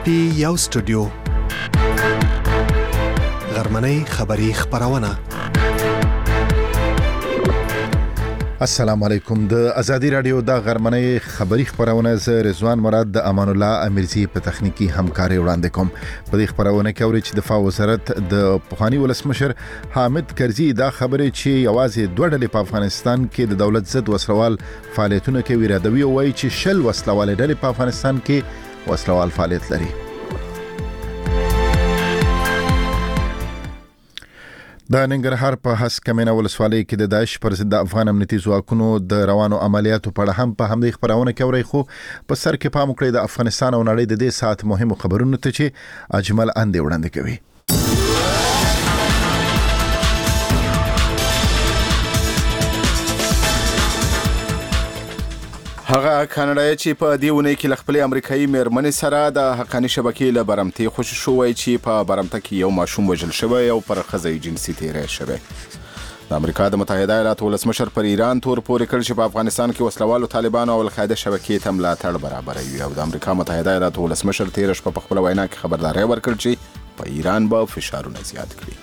پی یو سټوډیو غرمنۍ خبری خبرونه. السلام علیکم. د ازادي رادیو د غرمنۍ خبری خبرونه ز رضوان مراد د امان الله امیرزی په تخنیکی همکاري وړاندې کوم. په دې خبرونه کې اوري چې دفاع وزارت د پوهانی ولسمشر حامد کرزي دا خبره چې یوازې دوه ډلې په افغانستان کې د دولت ضد وسلوال فعالیتونه کوي راډوي او وایي چې شل وسلوال ډلې په افغانستان کې وسلوال فعالیت لري. د ننګرهار په هسکمنه ولسوالۍ کې د داعش پر ضد افغان امنیتي ځواکونو د روانو عملیاتو په اړه هم په همدې خبرونه کې اوري، خو په سر کې پام وکړئ د افغانستان او نړۍ د دې ساعت مهمو خبرونو ته چې اجمل اندې وړاندې کوي. هغه کاناډایی چې په دې ونې کې خپل امریکایي مېرمنې سره د حقاني شبکې له برمتي خوشی شوی چې په برمته کې یو ماشوم وژل شوی او پر ښځې جنسي تیری شوی. د امریکا د متحده ایالاتو ولسمشر پر ایران تور پورې کړ چې په افغانستان کې وسلوالو طالبانو او القاعده شبکې ته ملاتړ برابروي او د امریکا متحده ایالاتو ولسمشر تیر شپه په خپل وینا کې خبرداري ورکړه چې په ایران به فشارونه زیات کړي.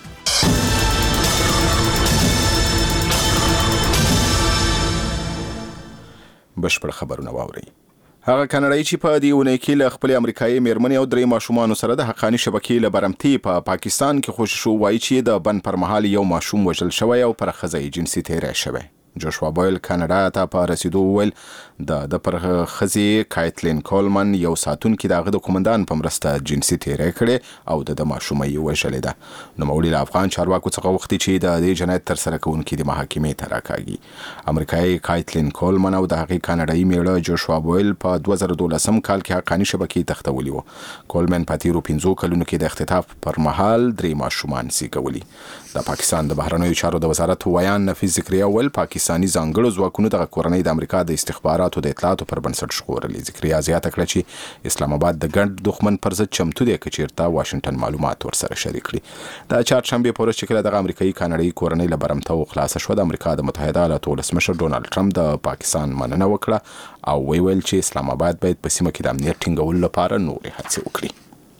بشپړ خبرونه واوري. هغه کاناډایی چې په دې ونې کې له خپل امریکایي مېرمنې او درې ماشومانو سره د حقاني شبکې له برمتي په پاکستان کې خوشی شو، وایي چې د بند پر مهال یو ماشوم وژل شوی او پر ښځې جنسي تیری شوی. جوشوا بویل کاناډا ته په رسیدو ویل د پر ښځې کایتلین کولمن یو ساتونکي دغه د کومندان په مرسته جنسي تیری کړي او د ماشومې وژلې ده. نوموړي له افغان چارواکو څخه وغوښتي چې د دې جنایت ترسره کوونکي د محاکمې ته راکاږي. امریکایي کایتلین کولمن او د هغې کاناډایي میړه جوشوا بویل په 2012 کال کې حقاني شبکې تختولي وو. کولمن په تیرو 5 کلونو کې د اختطاف پر مهال 3 ماشومان زیږولي. د پاکستان د بهرنیو چارو د وزارت ویان نفیس ذکریا ویل پاکستاني ځانګړو ځواکونو د کورنۍ د امریکا د استخباراتو د اطلاعاتو پر بنسټ ژغورلې. ذکریا زیاته کړه چې اسلام آباد د ګډ دښمن پر ضد چمتو دی که چیرته واشنگټن معلومات ورسره شریک کړي. د چهارشنبې په ورځ چې کله دغه امریکایي کاناډایي کورنۍ له برمته خلاصه شوه، د امریکا د متحده ایالاتو ولسمشر ډونالد ټرمپ د پاکستان مننه وکړه او ویل چې اسلام آباد باید په سیمه کې د امنیت ټینګولو لپاره نورې هڅې وکړي.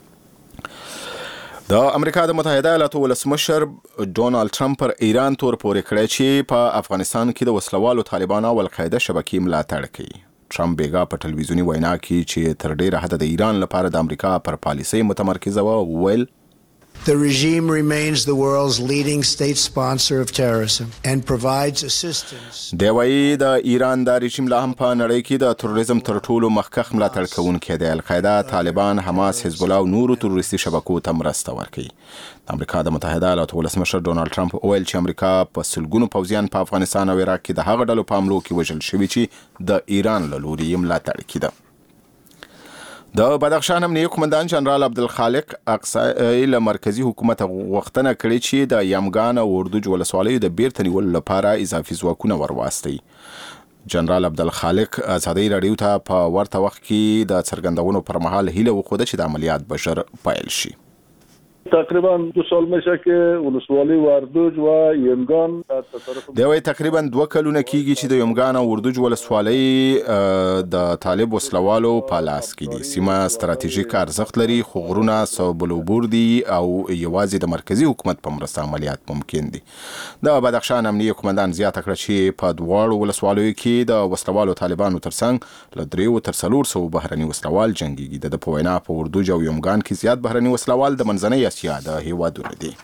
د امریکا د متحده ایالاتو ولسمشر ډونالد ټرمپ پر ایران تور پورې کړی چې په افغانستان کې د وسلوالو طالبانو او القاعده شبکې ملاتړ کوي. ټرمپ بیګا په ټلویزیوني وینا کې چې تر ډیره حده د ایران لپاره د امریکا پر پالیسۍ متمرکزه و، ویل The regime remains the world's leading state sponsor of terrorism and provides assistance. دی وایي د ایران د رژیم لا هم په نړۍ کې د تروریزم تر ټولو مخکښ ملاتړ کوونکی دی. القاعده، طالبان، حماس، حزب الله او نورو تروریستي شبکو ته مرسته ورکوي. د امریکا د متحده ایالاتو ولسمشر ډونالد ټرمپ ویل چې امریکا په سلګونو پوځیان په افغانستان او عراق کې د هغه ډلو په حملو کې وژل شوي چې د ایران له لوري یې ملاتړ کېده. د بدخشان امنیه قومندان جنرال عبدالخالق اقصی له مرکزی حکومت غوښتنه کړې چې د یمګان او اردوج ولسوالیو د بیرته نیولو لپاره اضافي ځواکونه ورواستي. جنرال عبدالخالق ازادي راډیو ته په ورته وخت کې د څرګندونو پر مهال هیله وښوده چې د عملیات بشر پیل شي. تقریبا 2 سال میشه که ولسوالی وردوج و یمگان دوی تقریبا 2 کلونه کیږي چې د یمگان او وردوج ولسوالی د طالب وسلوالو په لاس کې دي. سیمه ستراتیژیک ارزښت لري، خو غرونه صوبلوبور دي او یوازې د مرکزی حکومت په مرسته عملیات ممکن دي. د بدخشان امنیه قومندان زیاته کړه چې په دواړو ولسوالیو کې د وسلوالو طالبانو ترڅنګ له 3 تر 400 بهرني وسلوال جنگيږي. د په وینا په وردوج او یمگان کې زیات بهرني وسلوال د منځنۍ اسیا د هیوادونو دي.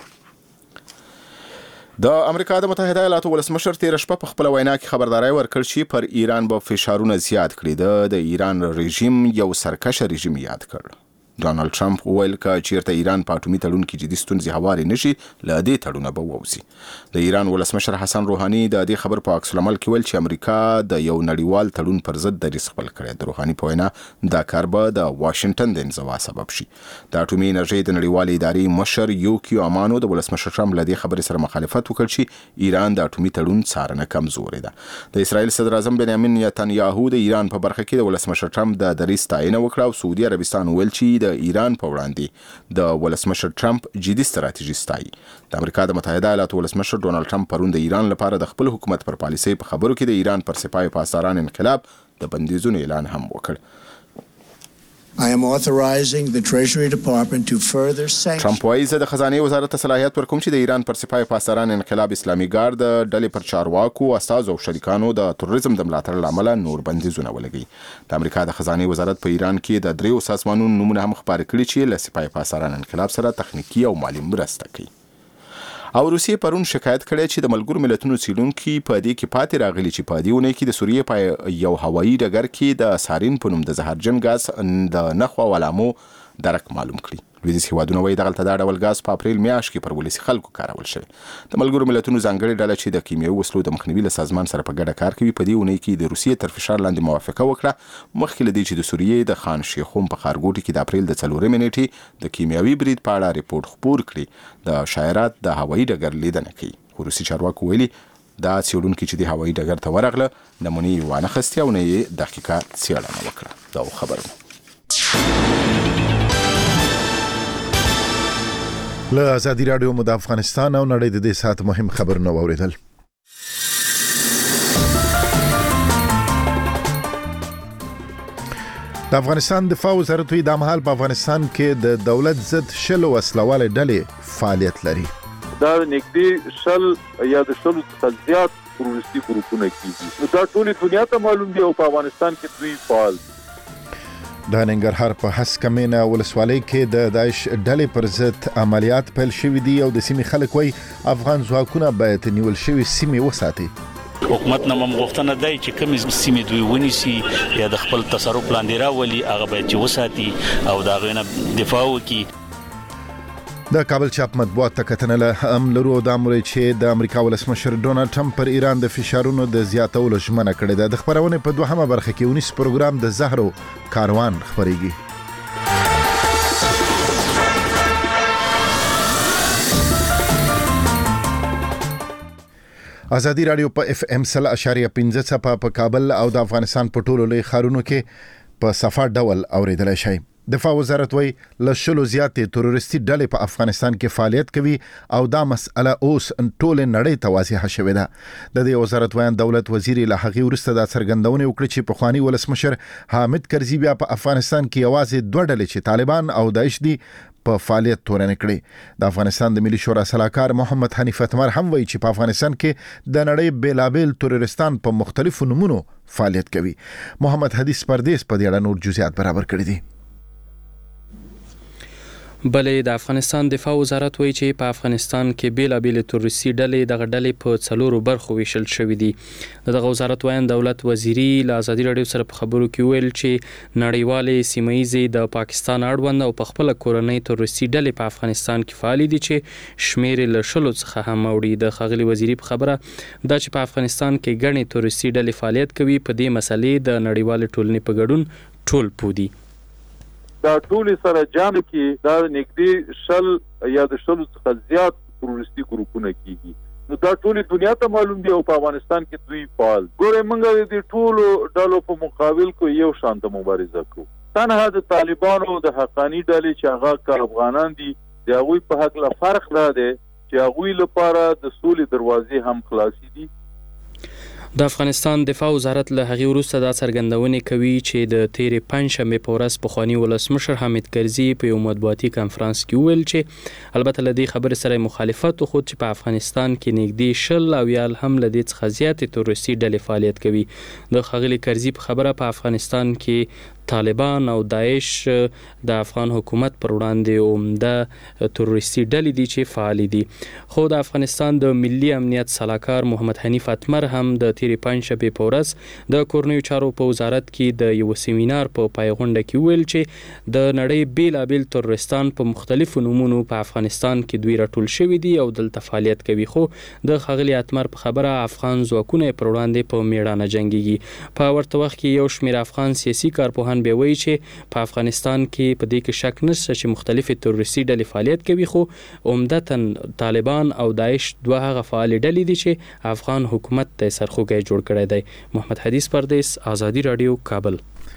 د امریکا د متحده ایالاتو ولسمشر تیر شپه په خپل وینا کې خبرداري ورکړ چې پر ایران به فشارونه زیات کړي. د ایران رژیم یو سرکشه رژیم یاد کړ. ډونالد ټرمپ ویل که چیرته ایران په اټومي تړون کې جدي ستونزې هوارې نشي، له دې تړونه به ووځي. د ایران ولسمشر حسن روحاني د دې خبر په عکس العمل کې ویل چې امریکا د یو نړیوال تړون پر ضد دریځ خپل کړی. د روحاني په وینا دا کار به د واشنگټن د انزوا سبب شي. د اټومي انرژۍ د نړیوالې ادارې مشر یوکیو امانو د ولسمشر ټرمپ له دې خبرې سره مخالفت وکړ چې ایران د اټومي تړون څارنه کمزورې ده. د اسرایل صدر اعظم بنیامین نتنیاهو د ایران په برخه کې د ولسمشر ټرمپ د دریځ ستاینه وکړه او سعودي عربستان ویل چې د ایران په وړاندې د ولسمشر ټرمپ جدي ستراتیژي ستایي. د امریکا د متحده ایالاتو ولسمشر ډونالد ټرمپ پرون د ایران لپاره د خپل حکومت پر پالیسۍ په خبرو کې د ایران پر سپاه پاسداران انقلاب د بندیزونو اعلان هم وکړ. I am authorizing the Treasury Department to further sanction. ټرمپ وايي زه د خزانه وزارت ته صلاحیت ورکوم چې د ایران پر سپاه پاسداران انقلاب اسلامي ګارد ډلې پر چارواکو استازو او شریکانو د تروریزم د ملاتړ لامل نور بندیزونه ولګي. د امریکا د خزانه وزارت په ایران کې د دریو سازمانونو نمونه هم خبرې کړي چې له سپاه پاسداران انقلاب سره تخنیکی او مالی مرسته کوي. او روسیې پرون شکایت کړی چې د ملګرو ملتونو څیړونکي په دې کې پاتې راغلي چې په دې اونۍ کې د سوریې په یو هوایي ډګر کې د سارین په نوم د زهرجن ګاز د نښو او علامو درک معلوم کړي. لویدیځ هیوادونه وایي دغلته دا ډول ګاز په اپریل میاشت کې پر ولسي خلکو کارول شوی. د ملګرو ملتونو ځانګړې ډله چې د کیمیاوي وسلو د مخنیوي له سازمان سره په ګډه کار کوي په دې اونۍ کې د روسیې تر فشار لاندې موافقه وکړه مخکې له دې چې د سوریې د خان شیخوم په ښارګوټي کې د اپریل د 4 نیټې د کیمیاوي برید په اړه ریپورت خپور کړي. د شایعات د هوایي ډګر لیدنه کوي. خو روسي چارواکو ویلي دا څیړونکي چې د هوایي ډګر ته ورغله نمونې وانه خستې او نه یې دقیقه څیړنه وکړه. دا خبره له ازادي رادیو د افغانستان او نړۍ د دې سات مهم خبرونه واوریدل. د افغانستان دفاع وزارت د مهال په افغانستان کې د دولت ضد شل وسلواله ډلې فعالیت لري. دا نږدې شل یا د شلو څخه زیات تروریستي ګروپونه کیږي. دا ټول دنیا ته معلوم دي او په افغانستان کې دوی فعال دي. د ننګرهار په هسکمینه ولسوالۍ کې د داعش ډلې پر ضد عملیات پیل شوي دي او د سیمې خلک وایي افغان ځواکونه باید نیول شوي سیمې وساتي. حکومت نه مغوښتنه دی چې کومې سیمې دوی ونیسي یا د خپل تصرف لاندې راولي هغه باید چې وساتي او د هغې نه دفاع وکړي. د کابل چاپ مطبوعات ته کتنه له هم لرو د امر چې د امریکا ولسمشر ډونالد ټرمپ پر ایران د فشارونو د زیاتولو ژمنه کړې ده. د خبرونې په دوهمه برخه کې ونیس پروګرام د زهرو کاروان خبرېږي. ازادي رادیو په اف ام 100.15 څپه په کابل او د افغانستان په ټولو لوی ښارونو کې په صفا ډول اوریدلای شئ. دفاع وزارت وایي له شلو زیاتې تروریستي ډلې په افغانستان کې فعالیت کوي او دا مسأله اوس ټول نړۍ ته واضحه شوې ده. د دې وزارت وایي دولت وزیر له هغې وروسته دا څرګندونه وکړه چې پخوانی ولسمشر حامد کرزي بیا په افغانستان کې یوازې دوه ډلې چې طالبان او داعش دي په فعالیت تورن کړي. د افغانستان د ملي شورا سلاکار محمد حنیف اتمر هم وایي چې په افغانستان کې د نړۍ بیلابیل تروریستان په مختلفو نمونو فعالیت کوي. محمد حدیث پردیس په دې اړه نور جزئیات برابر کړي دي. بلې د افغانستان دفاع وزارت وایي چې په افغانستان کې بیلابیل تروریستي ډلې دغه ډلې په 4 برخو ویشل شوې دي. دغه وزارت وایي دولت وزیری له ازادي رادیو سره په خبرو کې ویل چې نړیوالې سیمه‌یزې د پاکستان اړوند او په خپل کورنۍ تروریستي ډلې په افغانستان کې فعال دي چې شمیر له شلو څخه هم اوړي. د ښاغلي وزیری په خبره دا چې په افغانستان کې ګڼې تروریستي ډلې فعالیت کوي په دې مسلې د نړیوال ټولنې په ګډون ټول پودي. دا ټول سره جامع کې دا نږدې شل یا د شلو څخه زیات تروریستي ګروپونه کیږي. نو دا ټول دنیا ته معلوم دي او په افغانستان کې دوی فعال. ګوره موږ د ټولو ډلو په مقابل کې یو شان ته مبارزه کوو. تنها د طالبانو د حقانی ډلې چې هغه افغانان دي د هغوی په حق له فرق نه دی چې هغوی لپاره د سولې دروازې هم خلاصې دي. د افغانستان دفاع وزارت له هغې وروسته دا څرګندونې کوي چې د تیرې پنجشنبې په ورځ پخواني ولسمشر حامد کرزي په یو مطبوعاتي کنفرانس کې وویل چې البته له دې خبرې سره مخالفت وښود چې په افغانستان کې نږدې شل او یا هم له دې څخه زیاتې تروریستي ډلې فعالیت کوي. د ښاغلي کرزي په خبره په افغانستان کې طالبان او داعش د افغان حکومت پر وړاندې عمده تروریستي ډلې دي چې فعال دي. خو د افغانستان د ملي امنیت سلاکار محمد حنیف اتمر هم د تیرې پنجشنبې په ورځ د کورنیو چارو په وزارت کې د یو سیمینار په پایغونډه کې ویل چې د نړۍ بیلابیل تروریستان په مختلفو نومونو په افغانستان کې دوی راټول شوي دي او دلته فعالیت کوي. خو د ښاغلي اتمر په خبره افغان ځواکونه پر وړاندې په میړانه جنګیږي. په ورته وخت کې یو شمېر افغان سیاسي کارپوهان به وایي چې په افغانستان کې په دې کې شک نشته چې مختلفې تروریستي ډلې فعالیت کوي. خو عمدتاً طالبان او داعش دوه هغه فعالې ډلې دي چې افغان حکومت ته سرخوږی جوړ کړی دی. محمد حدیث پردیس، ازادي رادیو، کابل.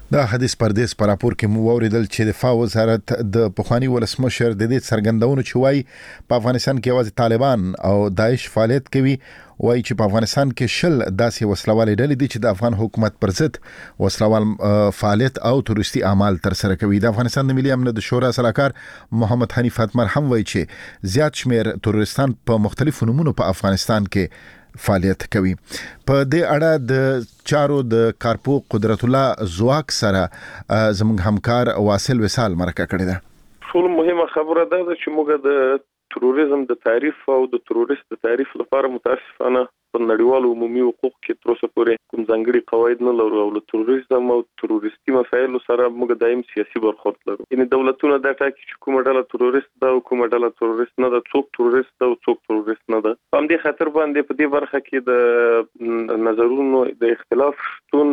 د حدیث پردیس پر راپور کې مو اوریدل چې دفاع وزارت د پخوانی ولسمشر د دې څرګندونو چې وایي په افغانستان کې یوازې طالبان او داعش فعالیت کوي، وایي چې په افغانستان کې شل داسې وسلوالې ډلې دي چې د افغان حکومت پر ضد وسلوال فعالیت او تروریستي اعمال تر سره کوي. د افغانستان د ملي امنیت د شورا سلاکار محمد حنیف اتمر هم وایي چې زیات شمیر تروریستان په مختلفو نمونو په افغانستان کې فعالیت کوي. په دې اړه د چارو د کارپو قدرت الله زواک سره زموږ همکار واصل وصال مرکه کړې ده. ټول مهمه خبره ده چې موږ د تروریزم د تعریف او د تروریست د تعریف لپاره متاسفانه په نړیوالو عمومي حقوق کې تر اوسه پورې کوم ځانګړي قواعد نه لرو او له تروریزم او تروریستي مسایلو سره موږ دایم سیاسي برخورد لرو. یعنی دولتونه دا ټاکي چې کومه ډله تروریست ده او کومه ډله تروریست نه ده، څوک تروریست ده او څوک تروریست نه ده. په همدې خاطر باندې په دې برخه کې د نظرونو د اختلاف شتون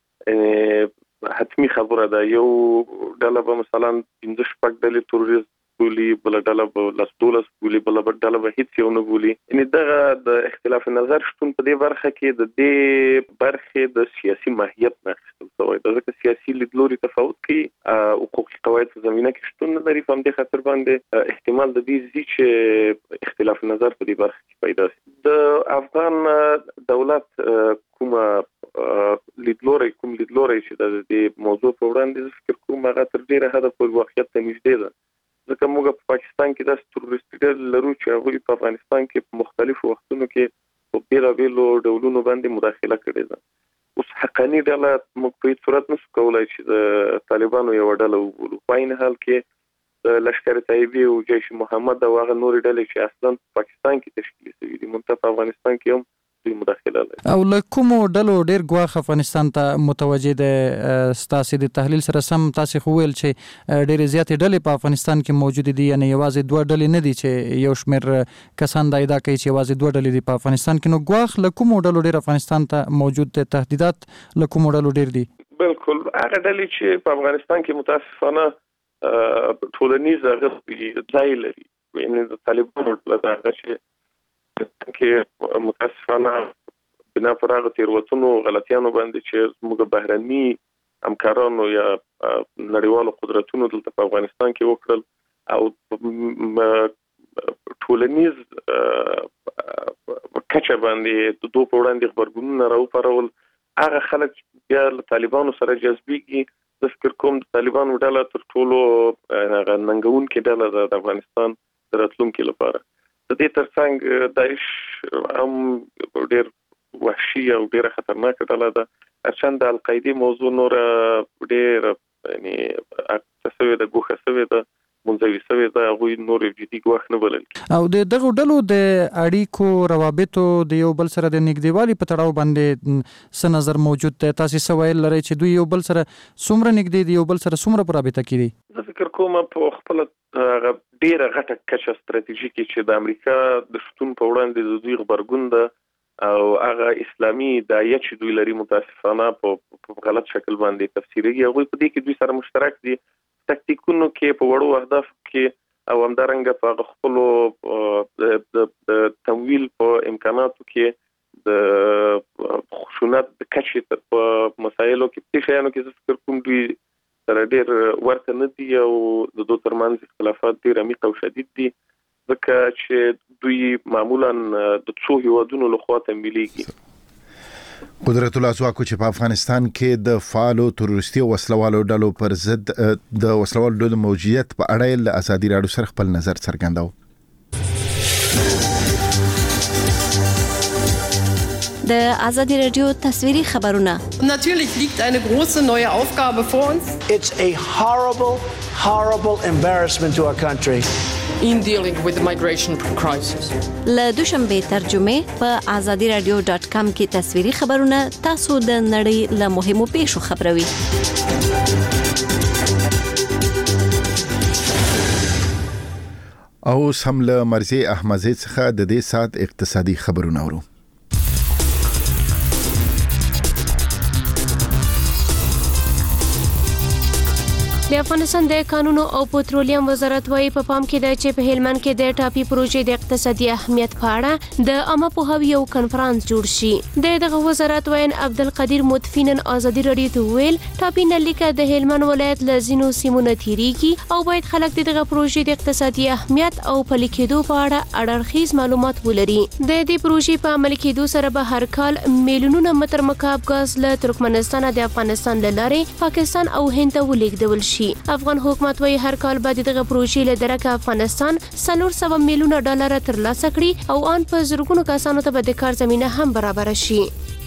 حتمی خبره ده. یو ډله به مثلا 15 ډلې تروریست بولی، بل ډله به 12 بولی، بل ډله به هیڅ یو نه بولی. یعنی دغه د اختلاف نظر شتون په دې برخه کې د دې برخه د سیاسي ماهیت نه اخیستل شوی. ځکه سیاسي لیدلوري تفاوت کوي، حقوقي قواعد په زمینه کې شتون نه لري. په همدې خاطر باندې احتمال د دې چې اختلاف نظر په دې برخه کې پیدا شي. د افغان دولت کومه لیدلوري چې د دې موضوع په وړاندې فکر کوم هغه تر ډیره حد پورې واقعیت ته نږدې ده. ځکه موږ په پاکستان کې د تروریستي ډلې لرو چې هغوی په افغانستان کې په مختلفو وختونو کې په بیلابیلو ډولونو باندې مداخله کړې ده. اوس حقاني ډله موږ په هیڅ صورت نشو کولی چې د طالبانو یوه ډله وبولو. په عین حال کې د لشکر طیبې او جیش محمد او هغه نورې ډلې چې اصلا په پاکستان کې تشکیل شوي دي، منتها په افغانستان کې هم مداخله لري. او له کومو ډلو ډیر ګواښ افغانستان ته متوجه ده؟ ستاسو د تحلیل سره سم تاسو خو ویل چې ډیر زیاتې ډلې په افغانستان کې موجود دي، یعنی یوازې دوه ډلې نه دي چې یو شمیر کسان دا ادعا کوي چې یوازې دوه ډلې دي په افغانستان کې. نو ګواښ له کومو ډلو ډیر افغانستان ته موجود دي؟ تهدیدات له کومو ډلو ډیر دي؟ بالکل هغه ډلې چې په افغانستان کې متاسفانه ټولنیز ځای لري، یعنی د طالبانو ډله هغه چې کې متاسفانه بنا پر هغه تیروتنو غلطیانو باندې چې موږ بهرني همکارانو یا نړیوالو قدرتونو دلته په افغانستان کې وکړل او ټولنیز کچه باندې د دوه په وړاندې خبرګونونه راوپارول، هغه خلک بیا له طالبانو سره جذبېږي. زه فکر کوم د طالبانو ډله تر ټولو ننګونکې ډله ده د افغانستان د راتلونکي لپاره. د دې ترڅنګ داعش هم ډېر وحشي او ډېره خطرناکه ډله ده. هرچند د القاعدې موضوع نور ډېر یعنی اکتسوي ده، ګوښه سوې ده، منځوي سوې ده، هغوی نور جدي ګواښ نه بلل. او د دغو ډلو د اړیکو روابطو د یو بل سره د نږدېوالي په تړاو باندې څه نظر موجود دی؟ تاسو څه ویل لرئ چې دوی یو بل سره څومره نږدې دي، یو بل سره څومره په رابطه کې دي؟ زه فکر کوم په خپله ډېره غټه کچه ستراتیژیکي چې د امریکا د شتون په وړاندې د دوی غبرګون ده او هغه اسلامي داعیه چې دوی لري متاسفانه په غلط شکل باندې تفسیرېږي. هغوی په دې کې دوی سره مشترک دي تکتیکونو کې، په وړو اهدافو کې او همدارنګه په خپلو د تمویل په امکاناتو کې د خشونت د کچې په مسایلو کې په شیانو کې زه فکر کوم دوی سره ډېر ورته نه دي او د دوی ترمنځ اختلافات ډېر عمیق او شدید دي، ځکه چې دوی معمولا د څو هیوادونو لخوا تمویلېږي. قدرت الله زواکو چې په افغانستان کې د فعالو تروریستي او وسلوالو ډلو پر ضد د وسلوالو ډلو موجودیت په اړه له ازادي راډیو سره خپل نظر څرګنداو. د ازادي راډیو تصویري خبرونه. Natürlich liegt eine große neue Aufgabe vor uns. It's a horrible embarrassment to our country. In dealing with the migration crisis. له دوشنبه ترجمه په azadiradio.com کې تصویري خبرونه تاسو د نړۍ له مهمو پیښو خبروي. او سم له مرزي احمدزي څخه د دې سات اقتصادي خبرونه ورو. د د افغانستان د قانون او پټرولیم وزارت وايي په پام کې ده چې په هلمند کې د ټاپي پروژې د اقتصادي اهمیت په اړه د عامه پوهاوي یو کنفرانس جوړ شي. دغه وزارت وین عبدالقدیر متفینن ازادي رادیو ته ویل ټاپي نلیکه د هلمند ولایت له ځینو سیمو نه تیریږي او باید خلک دغه پروژې د اقتصادي اهمیت او پلي کېدو په اړه اړخیز معلومات ولري. د دې پروژې په عمل کېدو سره به هر کال میلیونونه متر مکعب غاز له ترکمنستان د افغانستان له لارې پاکستان او هند ته ولیږدول شي. افغان حکومت وايي هر کال به دغه پروژې له درکه افغانستان 400 میلیونه ډالر ترلاسه کړي او ان په زرګونو کسانو ته به د کار زمينه هم برابر شي.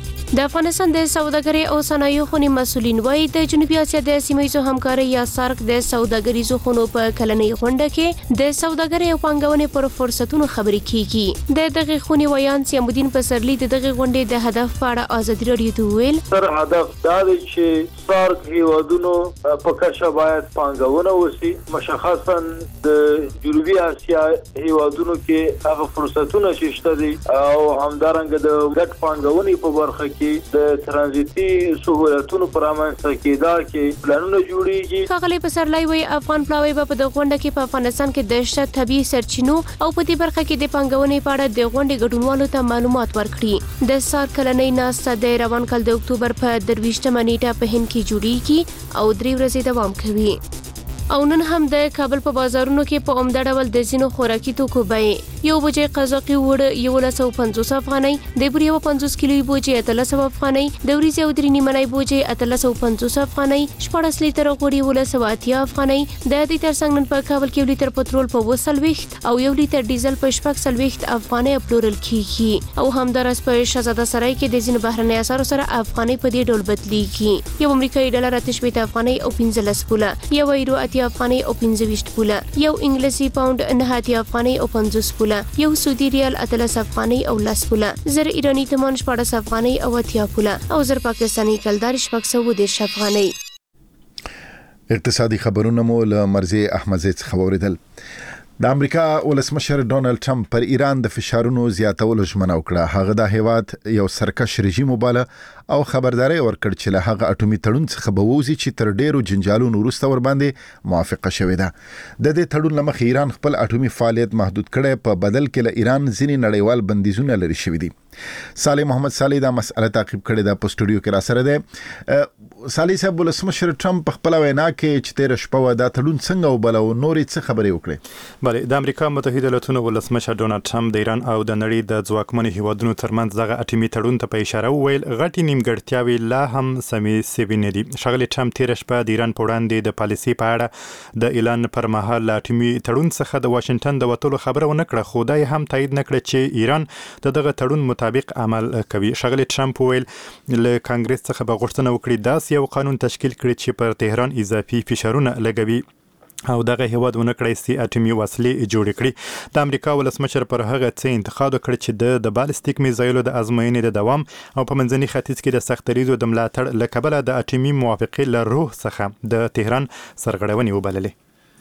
د افغانستان د سوداګرۍ او صنایعو خونې مسولین وايي د جنوبي اسیا د سیمه‌ییزو همکارۍ یا سارک د سوداګریزو خونو په کلنۍ غونډه کې د سوداګرۍ او پانګونې پر فرصتونو خبرې کیږي. د دغه خونې ویان سیمودین پسرلی د دغه غونډې د هدف په اړه ازادي رادیو ته ویل تر هدف دا دی چې سارک هیوادونو په کچه باید پانګونه وشي، مشخصا د جنوبي اسیا هیوادونو کې هغه فرصتونه شته دي او همدارنګه د ګډ پانګونې په برخه د ترانزیتي سہولتونو پرامنځته کېدا کې پلانونه جوړیږي. ښاغلی پسرلی وایي افغان پلاوی په دغه غونډه کې په افغانستان کې د شته طبیعي سرچینو او په دې برخه کې د پانګونې په اړه د غونډې ګډونوالو ته معلومات ورکړي. د سار کلنۍ ناسته د روان کال د اکتوبر په 23 نیټه په هند کې جوړیږي او 3 ورځې دوام کوي. او نن هم د کابل په بازارونو کې په عمده ډول د ځینو خوراکي توکو بیې یو بوجي قزاقي وړ 1150 افغانۍ، د بوري 50 کیلو بوجي 1300 افغانۍ، د وریځې او درې نیمه بوجي 1350 افغانۍ، 14 لیټر غوړي 1180 افغانۍ. د دې ترڅنګ نن په کابل کې 1 لیټر پټرول په 240 او 1 لیټر ډیزل په 440 افغانۍ پلورل کیږي. او همدارس په شهزاده سرای کې د ځینو بهرنۍ اسعارو سره افغانۍ په دې ډول بدلیږي. یو امریکایي ډالر 8 افغانۍ او 15 پوله، یو یورو افغانۍ او 25 پوله، یو انګلیسي پاوند 9 افغانۍ او 50 پوله، یو سعودي ریال 13 افغانۍ او 10 پوله، زر ایرانی تمان 14 افغانۍ او 80 پوله او زر پاکستانی کلدار 610 افغانۍ. اقتصادي خبرونه مو له مرزي احمدزي څخه اوریدل. د امریکا ولسمشر ډونالد ټرمپ پر ایران د فشارونو زیاتولو ژمنه وکړه. هغه د هیواد یو سرکش رژیم وباله او خبرداري ورکړ چې له هغه اټومي تړون څخه به ووځي چې تر ډیرو جنجالونو وروسته ور باندې موافقه شوې ده. د دې تړون لمخې ایران خپل اټومي فعالیت محدود کړي، په بدل کې له ایران ځینې نړیوال بندیزونه لري شوي دي. صالح محمد صالح دا مسأله تعقیب کړي ده، په سټوډیو کې را سره ده. صالح صاحب، ولسمشر ټرمپ په خپل وینا کې چې 13 شپه دا تړون څنګه وباله او نورې څه خبرې وکړي؟ بله، د امریکا متحده ایالاتونو ولسمشر ډونالد ټرمپ د ایران او د نړۍ د ځواکمنو هیوادونو ترمنځ دغه اټومي تړون ته په اشاره وویل غټي نیمګړتیاوې لا هم سمې سوي نه دي. ښاغلي ټرمپ 13 شپه د ایران په وړاندې د پالیسۍ په اړه د اعلان پر مهال له اټومي تړون څخه د واشنګټن د وتلو خبره ونه کړه، خو دا هم تایید نه کړه چې ایران د دغه تړون مطابق عمل کوي. ښاغلي ټرمپ وویل له کانګرس څخه به غوښتنه وکړي داسې یو قانون تشکیل کړي چې پر تهران اضافي فشارونه لګوي او دغه هیواد ونه کړی سي اټومي وسلې جوړ کړي. د امریکا ولسمشر پر هغه څه انتقاد وکړ چې د بالستیک میزایلو د ازموینې د دوام او په منځني ختیځ کې د سختریزو د ملاتړ له کبله د اټومي موافقې له روح څخه د تهران سرغړونې وبللې.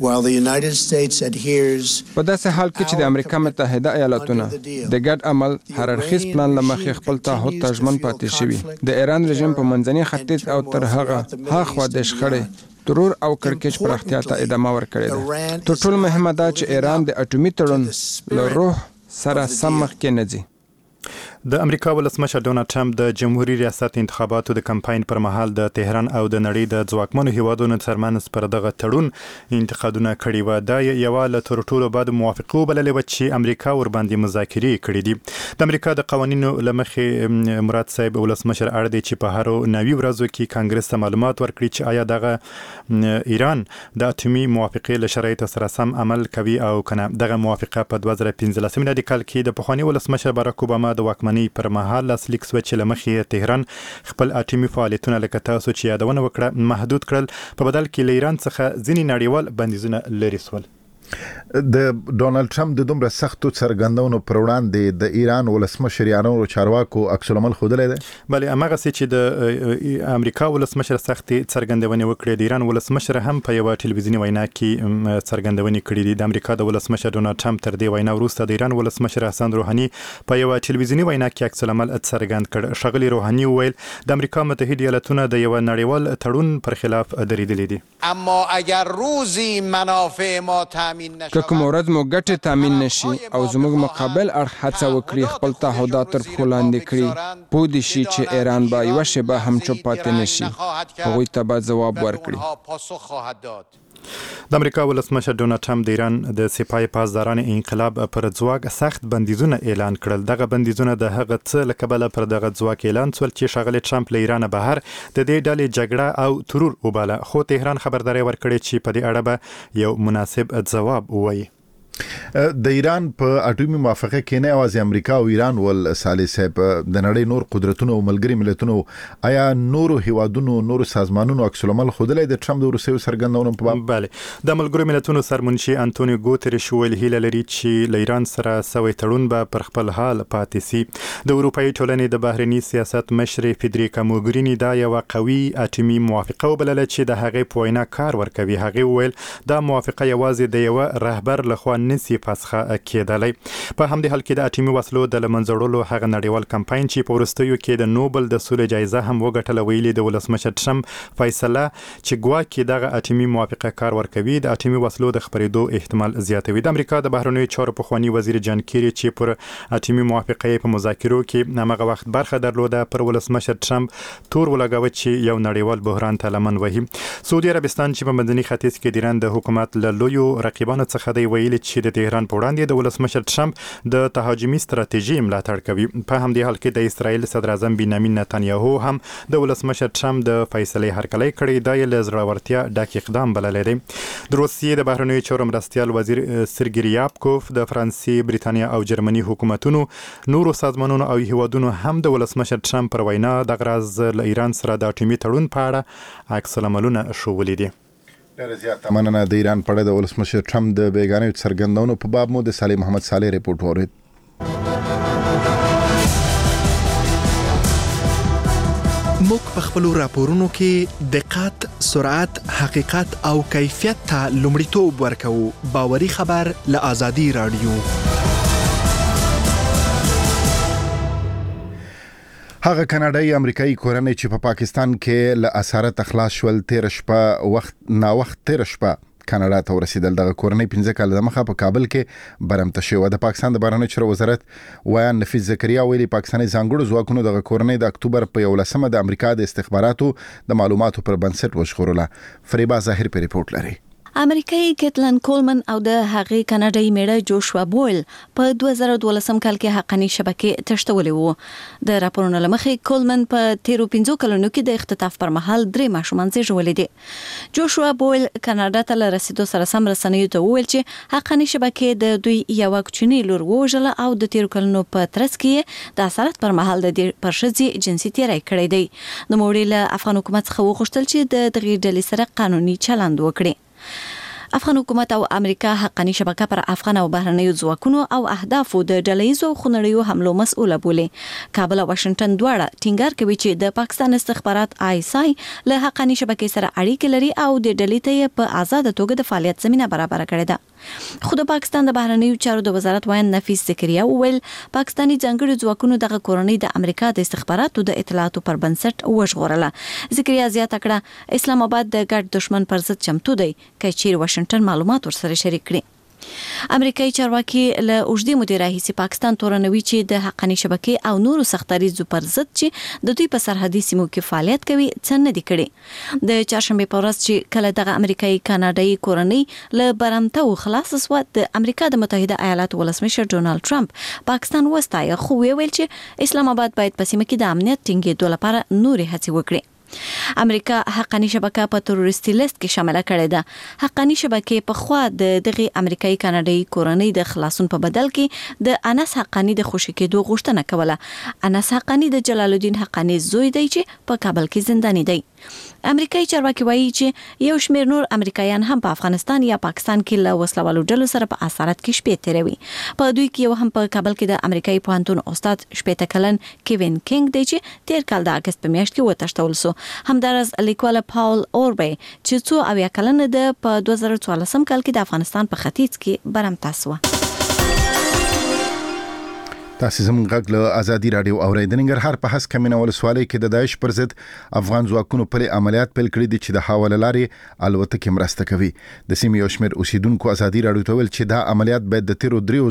په داسې حال کې چې د امریکا متحده ایالاتونه د ګډ عمل هر اړخیز پلان له مخې خپل تعهد ته ژمن پاتې شوي، د ایران رژیم په منځني ختیځ او تر هغه هاخوا د شخړې، ترور او کړکېچ پراختیا ته ادامه ورکړې ده. تر ټولو مهمه دا چې ایران د اټومي تړون له روح سره سم مخکې نه ځي. د امریکا ولسمشر ډونالد ټرمپ د جمهوریت ریاست انتخاباتو د کمپاین پر مهال د تهران او د نړۍ د ځواکمنو هیوادونو ترمنځ پر دغه تړون انتقادونه کړي و. دا یو له تر ټولو بعد موافقه وبللې و چې امریکا ور باندې مذاکرې کړې دي. د امریکا د قوانینو لمخې مراد صاحب ولسمشر اړ دی چې په هر 9 ورځو کې کانګرس ته معلومات ورکړي چې آیا دغه ایران د اټومي موافقې له شرایطو سره سم عمل کوي او کنه. دغه موافقه په 2015 میلادي کال کې د پخوانی ولسمشر باراک اوباما د واکمنۍ پر مهال لاسلیک شو چې لمخې تهران خپل اټومي فعالیتونه لکه تاسو چې یادونه وکړه محدود کړل، په بدل کې له ایران څخه ځینې نړیوال بندیزونه لري سول. د ډونالد ټرمپ د دومره سختو څرګندونو پر وړاندې د ایران ولسمشر یانو چارواکو عکس العمل ښودلی دی. بلې هماغه چې د امریکا ولسمشر سختي څرګندونې وکړې، د ایران ولسمشر هم په یو ټلویزیونی وینا کې څرګندونې کړې دي. د امریکا د ولسمشر ډونالد ټرمپ تر دې وینا وروسته د ایران ولسمشر حسن روحاني په یو ټلویزیونی وینا کې عکس العمل څرګند کړ. ښاغلي روحاني وویل د امریکا متحده ایالاتونه د یو نړیوال تړون پر خلاف درېدلي دي. اما اگر روزی منافع ما تامین نشه، که کوم ورځ مو ګټې تامین نشي او زموږ مقابل اړخ هڅه وکړي خپل تعهدات تر پښو لاندې کړي، پوه دي شي چې ایران به یوه شېبه هم چوپ پاتې نشي، هغوی ته به ځواب ورکړي. د امریکا ولسمشر ډونالد ټرمپ د ایران د سپاه پاسداران انقلاب پر ځواک سخت بندیزونه اعلان کړل. دغه بندیزونه د هغه څه له کبله پر دغه ځواک اعلان شول چې ښاغلي ټرمپ له ایران بهر د دې ډلې جګړه او ترور وباله، خو تهران خبرداری ورکړې چې په دې اړه به یو مناسب ځواب ووایي. د ایران په اټومي موافقه کې نه یوازې امریکا او ایران ول صالح صاحب د نړۍ نور قدرتونو او ملګري ملتونو آیا نورو هیوادونو نورو سازمانونو عکس العمل ښودلی د ټرمپ د وروستیو څرګندونو په باب؟ بله، د ملګرو ملتونو سرمنشي انټونیو ګوتریش ویل هیله لري چې له ایران سره سوی تړون به پر خپل حال پاتې سي. د اروپایي ټولنې د بهرني سیاست مشرې فیدریکا موګرینی دا یو قوي اټومي موافقه وبلله چې د هغې په وینا کار ورکوي. هغې وویل دا موافقه یوازې د یو رهبر لخوا نسی فسخه کېدلی. په همدې حال کې د اټومي وسلو د له منځه وړلو هغه نړیوال کمپاین چې په وروستیو کې د نوبل د سولې جایزه هم وګټله، ویلي د ولسمشر ټرمپ فیصله چې ګواکې دغه اټومي موافقه کار ورکوي د اټومي وسلو د خپرېدو احتمال زیاتوي. د امریکا د بهرنیو چارو پخواني وزیر جان کیری چې پر اټومي موافقه په مذاکرو کې همغه وخت برخه درلوده، پر ولسمشر ټرمپ تور ولګاوه چې یو نړیوال بحران ته لمن وهي. سعودي عربستان چې په مدني ختیځ کې د ایران د حکومت له لویو رقیبانو څخه دی، ویلي چې د تهران په وړاندې د ولسمشر ټرمپ د تهاجمي ستراتیژي ملاتړ کوي. په همدې حال کې د اسرائیل صدر اعظم بنیامین نتنیاهو هم د ولسمشر ټرمپ د فیصلې هرکلی کړی، دا یې له زړورتیا ډک اقدام بللی دی. د روسیې د بهرنیو چارو مرستیال وزیر سرګی ریابکوف د فرانسې، بریتانیا او جرمني حکومتونو، نورو سازمانونو او هیوادونو هم د ولسمشر ټرمپ پر وینا دغه راز له ایران سره د اټومي تړون په اړه عکس العملونه ښوولي دي. ډېره زیاته مننه. د ایران په اړه د ولسمشر ټرمپ د بیګانیو څرګندونو په باب مو د صالح محمد صالح ریپورت واورېد. موږ په خپلو راپورونو کې دقت، سرعت، حقیقت او کیفیت ته لومړیتوب ورکوو. باوري خبر له آزادي رادیو. هغه کاناډایي امریکایي کورنۍ چې په پاکستان کې له اسارت خلاص شول تیر شپه کاناډا ته ورسېدل. دغه کورنۍ 15 کال دمخه په کابل کې برمته شوې. د پاکستان د بهرنیو چارو وزارت ویان نفیس زکریا ویلي پاکستاني ځانګړو ځواکونو دغه کورنۍ د اکتوبر په 11 د امریکا د استخباراتو د معلوماتو پر بنسټ وژغورله. فریبا ظاهر په ریپورت لري. امریکایي کیتلن کولمن او د هغې کاناډایي میړه جوشوا بویل په 2012 کال کې حقاني شبکې تشتولې وو. د راپورونو لمخې کولمن په 13 کلونو کې د اختطاف پر مهال 3 ماشومان زیږولې دي. جوشوا بویل کاناډا ته له رسیدو سره سم رسنیو ته وویل چې حقاني شبکې د دوی یو کوچنی لور وژله او د 13 کلونو په ترڅ کې د اسارت پر مهال د دې پرشدي جنسي تیری کړی دی. د موړي له افغان حکومت څخه وغوښتل چې د دغې ډلې سره قانوني چلند وکړي. افغان حکومت او امریکا حقاني شبکه پر افغان او بهرنیو ځواکونو او اهدافو د ډلهیزو خونړیو حملو مسؤله بولي. کابل او واشنگټن دواړه ټینګار کوي چې د پاکستان استخبارات ISI له حقاني شبکې سره اړیکې لري او د ډلې ته په آزاد توګه د فعالیت زمينه برابر کړې ده. خو د پاکستان د بهرنیو چارو د وزارت وایي نفیس زکریا وویل پاکستاني ځانګړي ځواکونو دغه کورنۍ د امریکا د استخباراتو د اطلاعاتو پر بنسټ وژغورله. زکریا زیاته کړه اسلام آباد د ګډ دښمن پر ضد چمتو دی که چیرې واشنگټن معلومات ورسره شریک کړي. امریکایي چارواکي له اوږدې مودې راهیسې پاکستان تورنوي چې د حقاني شبکې او نورو سختدریزو پر ضد چې د دوی په سرحدي سیمو کې فعالیت کوي څه نه دي کړي. د چهارشنبې په ورځ چې کله دغه امریکایي کاناډایي کورنۍ له برمته خلاص شوه د امریکا د متحده ایالاتو ولسمشر ډونالد ټرمپ پاکستان وستایه، خو ویل چې اسلام آباد باید په سیمه کې د امنیت ټینګېدو لپاره نورې هڅې وکړي. امریکا حقاني شبکه په تروریستي لیست کې شامل کړې ده. حقاني شبکه په خوا د دغه امریکایي کاناډایي کورنۍ د خلاصون په بدل کې د انس حقاني د خوشی کېدو غوښتنه کوله. انس حقاني د جلال الدین حقاني زوی دی چې په کابل کې زنداني دی. امریکایي چارواکي وایي چې یو شمېر نور امریکایان هم په افغانستان یا پاکستان کې له وسلوالو ډلو سره په اسارت کې شپې تیروي. په دوی کې یو هم په کابل کې د امریکایي پوهنتون استاد 80 کلن کیوین کینګ دی چې تیر کال د اگست په میاشت کې وتښتول سو. همدارس لیکوال پاول اوربی چې 2 کلن د په 2014 کال کې د افغانستان په ختیځ کې برمته سو. تاسو زموږ غږ له ازادي رادیو اوریدل. ننګرهار په هسک کمینه ولسوالۍ کې د داعش پر ضد افغان ځواکونو پر عملیات پیل کړي دي چې د حواله لارې الوتکې مرسته کوي. د سیمې یو شمېر اوسیدونکو ازادي رادیو ته ویل چې دا عملیات باید د تیرو دریو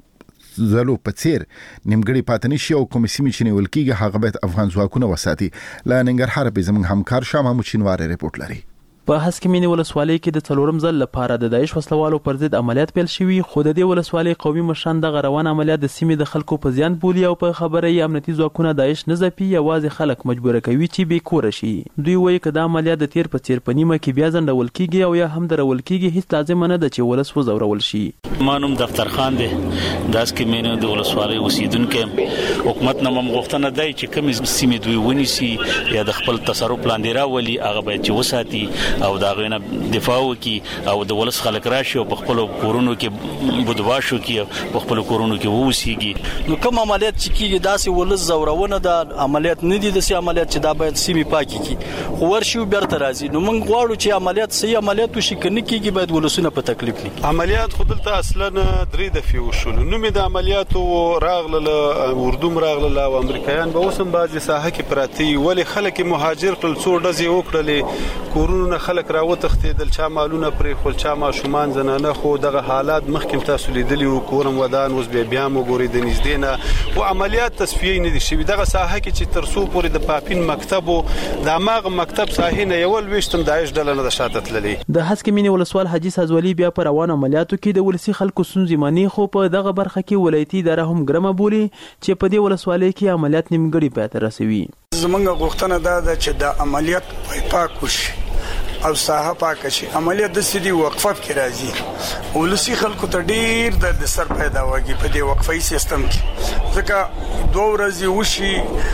زلو په څیر نیمګړي پاتې نشي او کوم سیمې چې نیول کېږي هغه باید افغان ځواکونه وساتي. له ننګرهار به زموږ همکار شاه محمود شینواری رپورټ لري. په هسک مینی ولسوالۍ کې د څلورم ځل لپاره د داعش وسلوالو پر ضد عملیات پیل شوي، خو د دې ولسوالۍ قومي مشران د روان عملیات د سیمې د خلکو په زیان بولي او په خبره یې امنیتي ځواکونه داعش نه ځپي، یوازې خلک مجبور کوي چې بې کوره شي. دوی وایي که دا عملیات د تیر په څیر په نیمه کې بیا ځنډول کیږي او یا هم درول کیږي، هیڅ لازم نه ده چې ولس وزورول شي. مانوم دفتر خان دی د هسک مینی د ولسوالۍ اوسیدونکو حکومت نه مغوښتنه دی چې کوم سیمې دوی ونیسي یا د خپل تصرف لاندې راولي هغه باید چې وساتي او دا غوینه دفاع وکي او د ولس خلک راشي او په خپل کورونو کې بودواشو کې په خپل کورونو کې ووسیږي. نو کوم عملیات چې کیږي داسې ولس زورونه د عملیات نه دي، د سي عملیات چې دا باید سیمې پاکي کی خو ورشي بیرته راځي. نو موږ غواړو چې عملیات صحیح عملیات وشي، کني کیږي باید ولسونه په تکلیف نه. عملیات خودلته اصلا درې دفعې وشول، نو مې د عملیاتو راغله اردوم راغله او امریکایان به اوسم بعضی ساحه کې پراتی ولی خلک مهاجر کړل، څو ډزې وکړلې، کورونه خلک راوتښتېدل، چا مالونه پرې خپل چا ماشومان زنانه. خو دغه حالات مخکې تاسو لیدلی وو، کورم ودان اوس بیا وګورئ د نږدې نه او عملیات تصفیه نه دي شوي. دغه ساحه کې چې تر څو پورې د پاپین مکتب او د هغه مکتب ساحې نه یو لويشتم داعش ډله نه شاته تللی. د هسک مینی ولسوال حاجی سازولی بیا پر روان عملیاتو کې د ولسی خلکو سنځي مانی، خو په دغه برخه کې ولایتي اداره هم ګرمه بولی چې په دې ولسوالۍ کې عملیات نیمګړي پاتې رسوي. زمونږ غوښتنه ده چې د عملیات پاک وشي او ساحه پاک شي. عملیات د سړي وقفه کې راځي، ولسی خلکو ته ډیر د سر پیدا وږي په دې وقفي سیستم کې، ځکه 2 ورځې وشي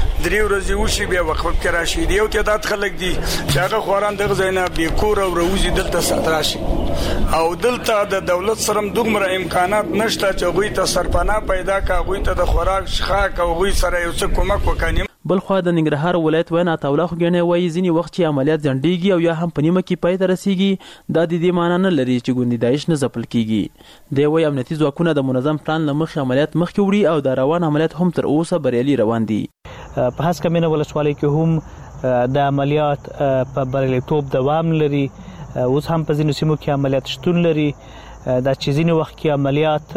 3 ورځې وشي بیا وقفه کې راشي. یو تعداد خلک دي چې هغه خوران دغه ځای نه بې کور او روزي دلته ساتراشي او دلته د دولت سره دومره امکانات نشته چې غوي ته سرپناه پیدا کا، غوي ته د خوراک شخاک او غوي سره یو څه کومک وکړي. بلخوا د ننګرهار ولایت وینا تاوله خګنه وایي ځینی وخت چې عملیات ځنډيږي او یا هم په نیمه کې پای ته رسیږي، دا د دې معنی نه لري چې ګوندي داعش نه ځپل کیږي. دی وایي امنیتي ځواکونه د منظم پلان لمخې عملیات مخکې وړي او د روان عملیات هم تر اوسه بریالي روان دي. په هسک مینه ولسوالۍ کې هم د عملیات په بریالیتوب دوام لري، اوس هم په ځینو سیمو کې عملیات شتون لري. دا چې ځینې وخت کې عملیات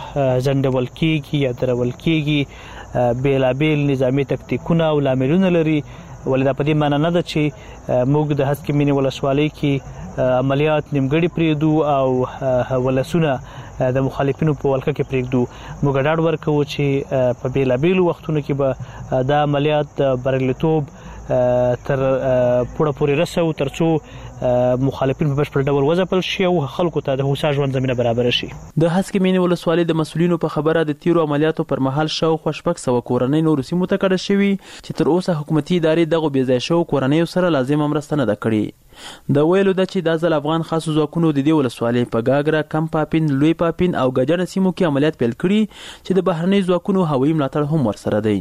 ځنډول کیږي یا درول کیږي، بیلابیل نظامی تکتیکونه او لاملونه لري، ولې دا په دې معنی نه ده چې موږ د هسک مینی ولسوالۍ کې عملیات نیمګړي پریږدو او ولسونه د مخالفینو په ولکه کې پریږدو. موږ ډاډ ورکوو چې په بیلابیل وختونو کې به دا عملیات بریالیتوب تر پوره پورې رسو ترڅو مخالفین په بشپړ ډول وځپل شي او خلکو ته د هوسا ژوند زمينه برابر شي. د هسک مینی ولسوالۍ د مسؤلینو په خبره د تیرو عملیاتو پر مهال شاوخوا 600 کورنۍ نور سیمو ته کډه شوي چې تر اوسه حکومتي ادارې دغه بې ځای شو کورنۍ سره لازم مرسته نه ده کړې. د ویلو د چې د ځل افغان خاصو ځواکونو د دې ولسوالۍ په گاګرا، کم پاپین، لوی پاپین او ګجن سیمو کې عملیات پیل کړي چې د بهرنۍ ځواکونو هوایي ملاتړ هم ورسره دی.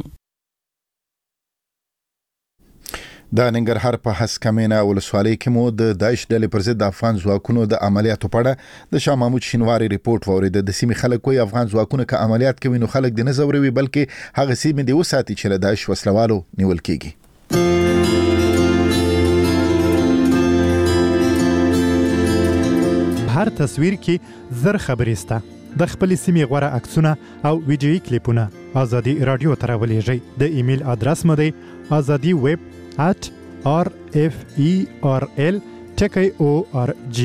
د ننګرهار په هسک مینه ولسوالۍ کې مو د داعش ډلې پر ضد افغان ځواکونو د عملیاتو په اړه د شاه محمود شینواری ریپورت واورید. د سیمې خلک وایي افغان ځواکونه که عملیات کوي نو خلک د نه زوروي بلکې هغه سیمې دی وساتي چې له داعش وسلوالو نیول کیږي. هر تصویر کې زر خبرې سته. د خپل سیمې غوره عکسونه او ویډیویي کلیپونه ازادي رادیو ته راولېږئ. د ایمیل ادرس مو دی azadi@referl.org.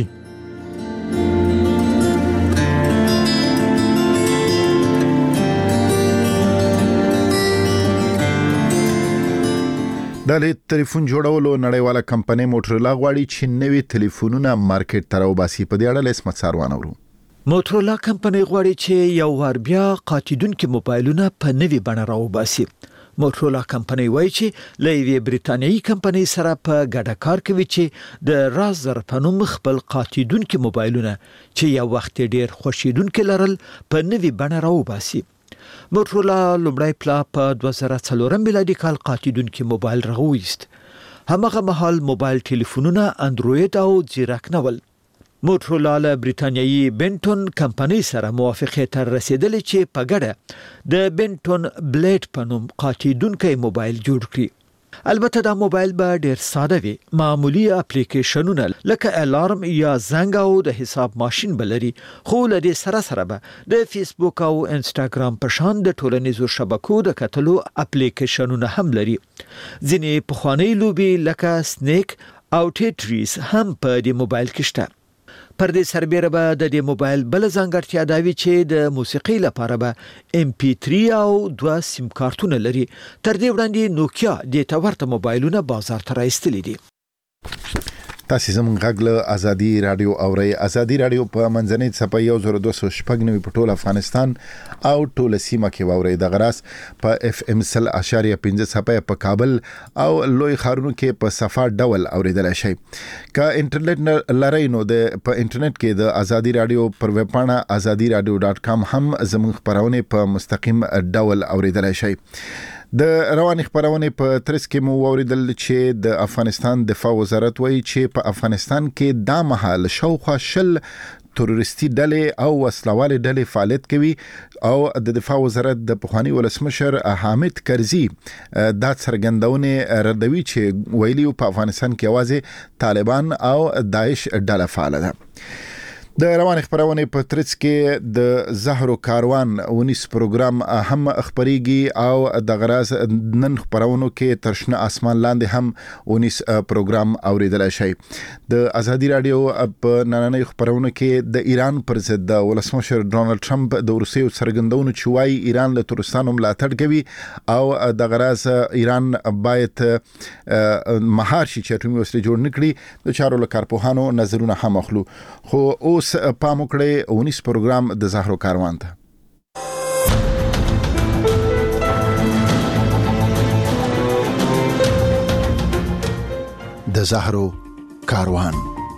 د ټلیفون جوړولو نړیواله کمپنۍ موټرولا غواړي چې نوې ټلیفونونه مارکیټ ته راوباسي. په دې اړه اسمت ساروان اورو. موټرولا کمپنۍ غواړي چې یو ور بیا قاتیدونکو موبایلونه په نوې بڼه راوباسي. موټرولا کمپنۍ وایي چې له یوې بریتانیایي کمپنۍ سره په ګډه کار کوي چې د رازر په نوم خپل قاتیدونکي موبایلونه چې یو وخت ډیر خوشیدونکي لرل په نوې بڼه راوباسي. موټرولا لومړی پلا په 2004 میلادي کال قاتیدونکي موبایل راوویست. همغه مهال موبایل ټلیفونونه اندروید او ځیرک نه ول. موټرولا له بریتانیایي بنټون کمپنۍ سره موافقې ته رسیدلې چې په ګډه د بنټون بلیډ په نوم قاتیدونکی موبایل جوړ کړي. البته دا موبایل به ډیر ساده وي، معمولی اپلیکیشنونه لکه الارم یا زنګ او د حساب ماشین بلري، خو له دې سره سره به د فیسبوک او انسټاګرام په شان د ټولنیزو شبکو د کتلو اپلیکیشنونه هم لري. ځینې پخوانی لوبي لکه سنیک او ټیټریس هم په دې موبایل کې شته. پر دې سربېره به د دې موبایل بل ځانګړتیا دا وي چې د موسیقۍ لپاره به MP3 او 2 سیم کارتونه لري. تر دې وړاندې نوکیا د تورته موبایلونه بازار ته راایستلي دي. تاسو زموږ غږ له ازادي رادیو اورئ. ازادي رادیو په منځنۍ څپه 1290 په ټول افغانستان او ټول سیمه کې واورئ. د غراس په FM 100.5 څپه په کابل او لوی ښارونو کې په صفه ډول اوریدل شي. که انټرنیټ لرئ نو په انټرنیټ کې د ازادي رادیو پر ویب پاڼه azadiradio.com هم زموږ خبرونه په مستقیم ډول اوریدل شي. د رواني خبرونه په ترڅ کې مو اوریدل چې د افغانستان دفاع وزارت وایي چې په افغانستان کې دا مهال شاوخوا 10 تروریستي ډلې او وسلوال ډلې فعالیت کوي او د دفاع وزارت د پخوانی ولسمشر حامد کرزي دا څرګندونه ردوي چې ویلي په افغانستان کې اوازه طالبان او داعش ډله فعال ده. د رواني خبرونه په ترڅ کې د زهرو کاروان ونیس پروګرام هم خبريږي او د غراز نن خبرونو کې ترشنه اسمان لاندې هم ونیس پروګرام اوریدل شي. د ازادي رادیو په نننۍ خبرونو کې د ایران پر ضد د ولسمشر ډونالد ټرمپ د روسي څرګندونو چې وايي ایران له ترکستان ملاتړ کوي او د غراز ایران باید مهار شي چې اټومي وسلې جوړ نکړي. د چارو لکارپوهانو نظرونه هم اخلو، خو اوس پام وکړئ ونیس پروګرام د زهرو کاروان ته. د زهرو کاروان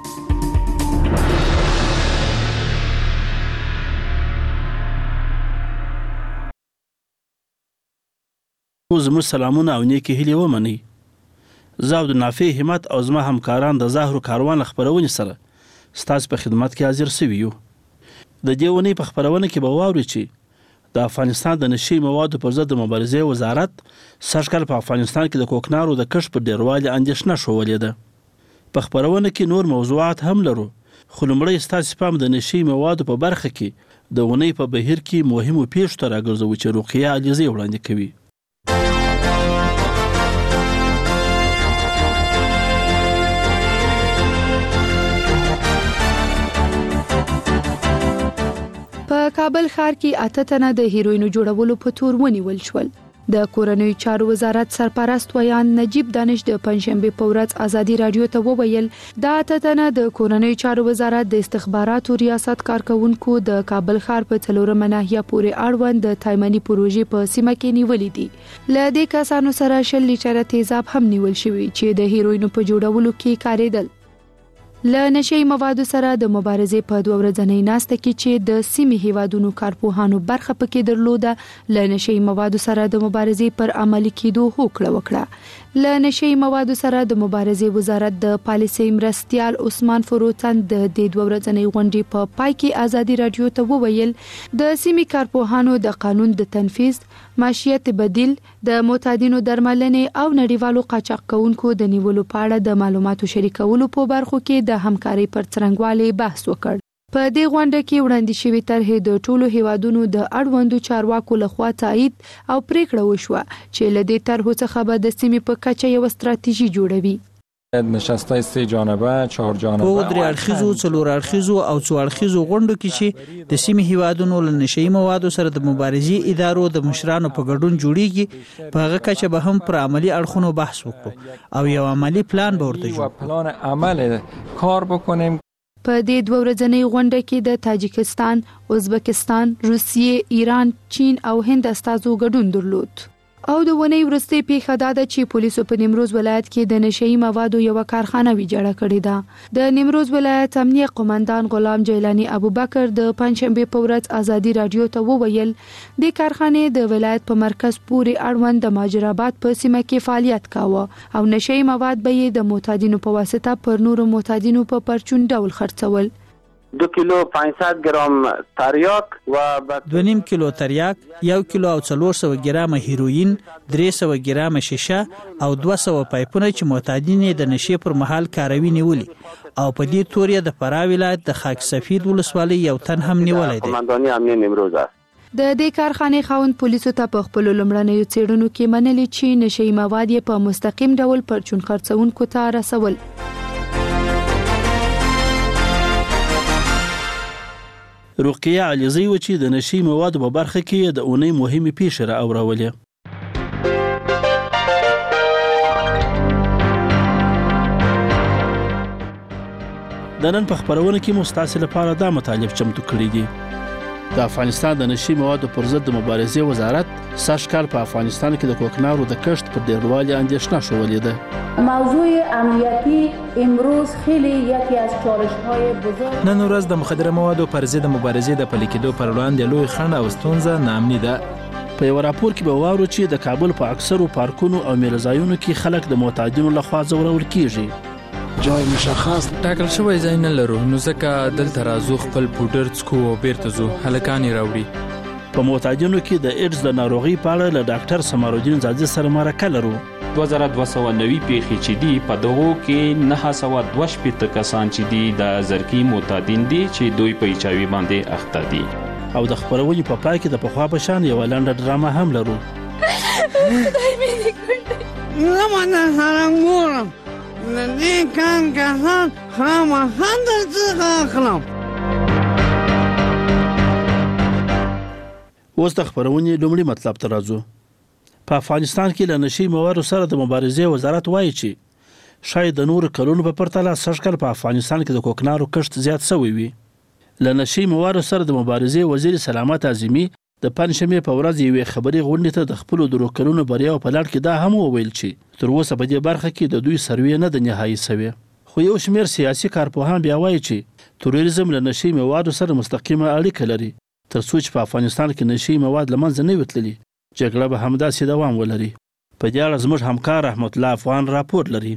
زموږ سلامونه او نیکی هیلې ومنئ. زه او د نافع همت او زما همکاران د زهرو کاروان خبرونې سره ستاسو په خدمت کې حاضر سوي یو. د دې ونې په خبرونه کې به واورئ چې د افغانستان د نشي موادو پر ضد د مبارزې وزارت سږکال په افغانستان کې د کوکنارو د کښت پر ډیروالي اندېښنه ښولې ده. په خبرونه کې نور موضوعات هم لرو، خو لومړی ستاسو پام د نشي موادو په برخه کې د ونې په بهیر کې مهمو پیښو ته راګرځوو چې رقیه علیزی وړاندې کوي. په کابل ښار کې 8 تنه د هیروینو جوړولو په تور ونیول شول. د کورنیو چارو وزارت سرپرست ویان نجیب دانش د پنځشنبه په ورځ ازادي رادیو ته وویل دا 8 تنه د کورنیو چارو وزارت د استخباراتو ریاست کارکونکو د کابل ښار په څلورمه ناحیه پورې اړوند د تایمنی پروژې په سیمه کې نیولې دي. له دې کسانو سره 10 لیټره تیزاب هم نیول شوی چې د هیروینو په جوړولو کې کاریدل. له نشي موادو سره د مبارزې په 2 ورځنۍ ناسته کې چې د سیمې هیوادونو کارپوهانو برخه پکې درلوده، له نشي موادو سره د مبارزې پر عملي کېدو هوکړه وکړه. له نشي موادو سره د مبارزې وزارت د پالیسي مرستيال عثمان فروتن د 2 ورځنۍ غونډې په پای کې ازادي رادیو ته وویل د سیمې کارپوهانو د قانون د تنفيذ، معیشت بدیل، د معتادینو درملنې او نړیوالو قاچاق کوونکو د نیولو په اړه د معلوماتو شریکولو په برخو کې د همکاري پر څرنګوالي بحث وکړ. په دې غونډه کې وړاندې شوی طرحې د ټولو هیوادونو د اړوندو چارواکو لخوا تایید او پریکړه وشوه چې له دې طرحو څخه به د سیمې په کچه یو ستراتیژي جوړوي. نشسته 3 جانبه 4 جانبه په درې اړخیزو، څلور اړخیزو او څو اړخیزو غونډو کې چې د سیمې هیوادونو له نشئی موادو سره د مبارزې ادارو د مشرانو په ګډون جوړیږي، په هغه کچه به هم پر عملی اړخونو بحث وکړو او یو عملی پلان به ورته جوړ کړو. پلان عمل کار بکنیم. په دې 2 ورځنۍ غونډه کې د تاجکستان، ازبکستان، روسیې، ایران، چین او هند استازو ګډون درلود. او د ونې ورستې پیښه دا ده چې پولیسو په نیمروز ولایت کې د نشئی موادو یو کارخانه ویجاړه کړې ده. د نیمروز ولایت امنیه قومندان غلام جیلانی ابوبکر د پنځشنبه په ورځ ازادي رادیو ته وویل د کارخانې د ولایت په مرکز پورې اړوند د ماجراباد په سیمه کې فعالیت کاوه او نشئی مواد به د معتادینو په واسطه پر نورو معتادینو په پرچون ډول خرڅول. 2 کیلو 500 گرم تریاک و 2.5 کیلو تریاک، 1 کیلو او 400 ګرام هیروین، 300 ګرام شیشه او 200 پایپونه چې معتادین د نشې پر مهال کاروي نیولي او په دې تورې د فراه ولایت د خاک سفید ولسوالۍ یو تن هم نیولای دی. قومنداني امنیه نیمروز است. د دې کارخانې خاوند پولیسو ته په خپل لومړنیو څېړنو کې منلي چې نشئی مواد یې په مستقیم ډول پرچون خرڅونکو ته رسول. رقیه علیزی و چې د نشئی موادو په برخه کې د اونۍ مهمې پیښې را اورولې. د نن په خبرونه کې مو ستاسو لپاره دا مطالب چمتو کړي دي. د افغانستان د نشئی موادو پر ضد د مبارزې وزارت سږ کال په افغانستان کې د کوکنارو د کښت پر ډیروالي اندېښنه شولې ده. موضوع امنیتی امروز خیلی یکی از چالش‌های بزرگ. نن ورځ د مخدره موادو پر ضد مبارزې د پلي کېدو پر وړاندې لوی خنډ او ستونزه ناامني ده. په یو راپور کې به واورو چې د کابل په اکثرو پارکونو او میله‌ځایونو کې خلک د معتادینو لخوا ځورول کیږي. جای مشخص ټاکل شوی ځای نه لرو، نو ځکه دلته راځو خپل پوډر څکو او بیرته ځو، هلکان یې راوړي. په معتادینو کې د ایډز د ناروغۍ په اړه له ډاکټر سمارالدین زاده سره مرکه لرو. 2290 پیښې چې دي په دغو کې 922 کسان چې دي د زرکی معتادین دي چې دوی په ایچاوي باندې اخته دي. او د خبرونې په پای کې د پخوا په شان یو لنډه ډرامه هم لرو. خدای مې دې کړی نه مانه حرام ګورم دې کان کسان خامخا درڅخه اخلم. اوس د خبرونې لومړي مطلب ته راځو. په افغانستان کې له نشئی موادو سره د مبارزې وزارت وایي چې شاید د نورو کلونو په پرتله سږ کال په افغانستان کې د کوکنارو کښت زیات شوی وي. له نشئی موادو سره د مبارزې وزیر سلامت اعظمي د پنځشنبې په ورځ یوې خبري غونډې ته د خپلو درو کلونو بریاو په لړ کې دا هم وویل چې تر اوسه په دې برخه کې د دوی سروې نه د نهایي سوي. خو یو شمېر سیاسي کارپوهان بیا وایي چې تروریزم له نشئی موادو سره مستقیمه اړیکه لري. تر څو چې په افغانستان کې نشئی مواد له منځه نه وتللي، جګړه به همداسې دوام ولري. په دې اړه زموږ همکار رحمت الله افغان راپور لري.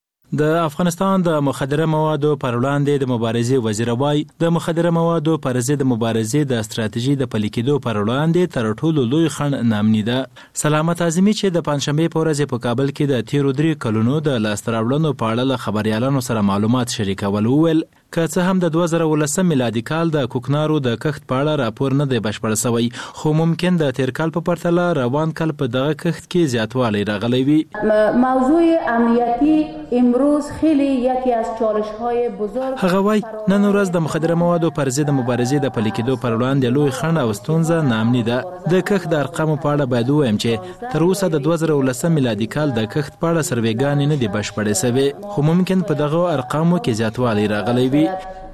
د افغانستان د مخدره موادو پر وړاندې د مبارزې وزیر وایي د مخدره موادو پر ضد مبارزې د ستراتیژي د پلي کېدو پر وړاندې تر ټولو لوی خنډ ناامني ده. سلامت اعظمي چې د پنځشنبې په ورځ په کابل کې د تیرو 3 کلونو د لاسته راوړنو په اړه له خبريالانو سره معلومات شریکول وویل که څه هم د 2019 میلادي کال د کوکنارو د کښت په اړه راپور نه دی بشپړ شوی، خو ممکن د تیر کال په پرتله روان کال په دغه کښت کې زیاتوالی راغلی وي. موضوع امنیتی امروز خیلی یکی از چالش‌های بزرگ. هغه وایي نن ورځ د مخدره موادو پر ضد مبارزې د پلي کېدو پر وړاندې لوی خنډ او ستونزه ناامني ده. د کښت د ارقامو په اړه باید ووایم چې تر اوسه د 2019 میلادي کال د کښت په اړه سروېګانې نه دي بشپړې شوې، خو ممکن په دغه ارقامو کې زیاتوالی راغلی وي.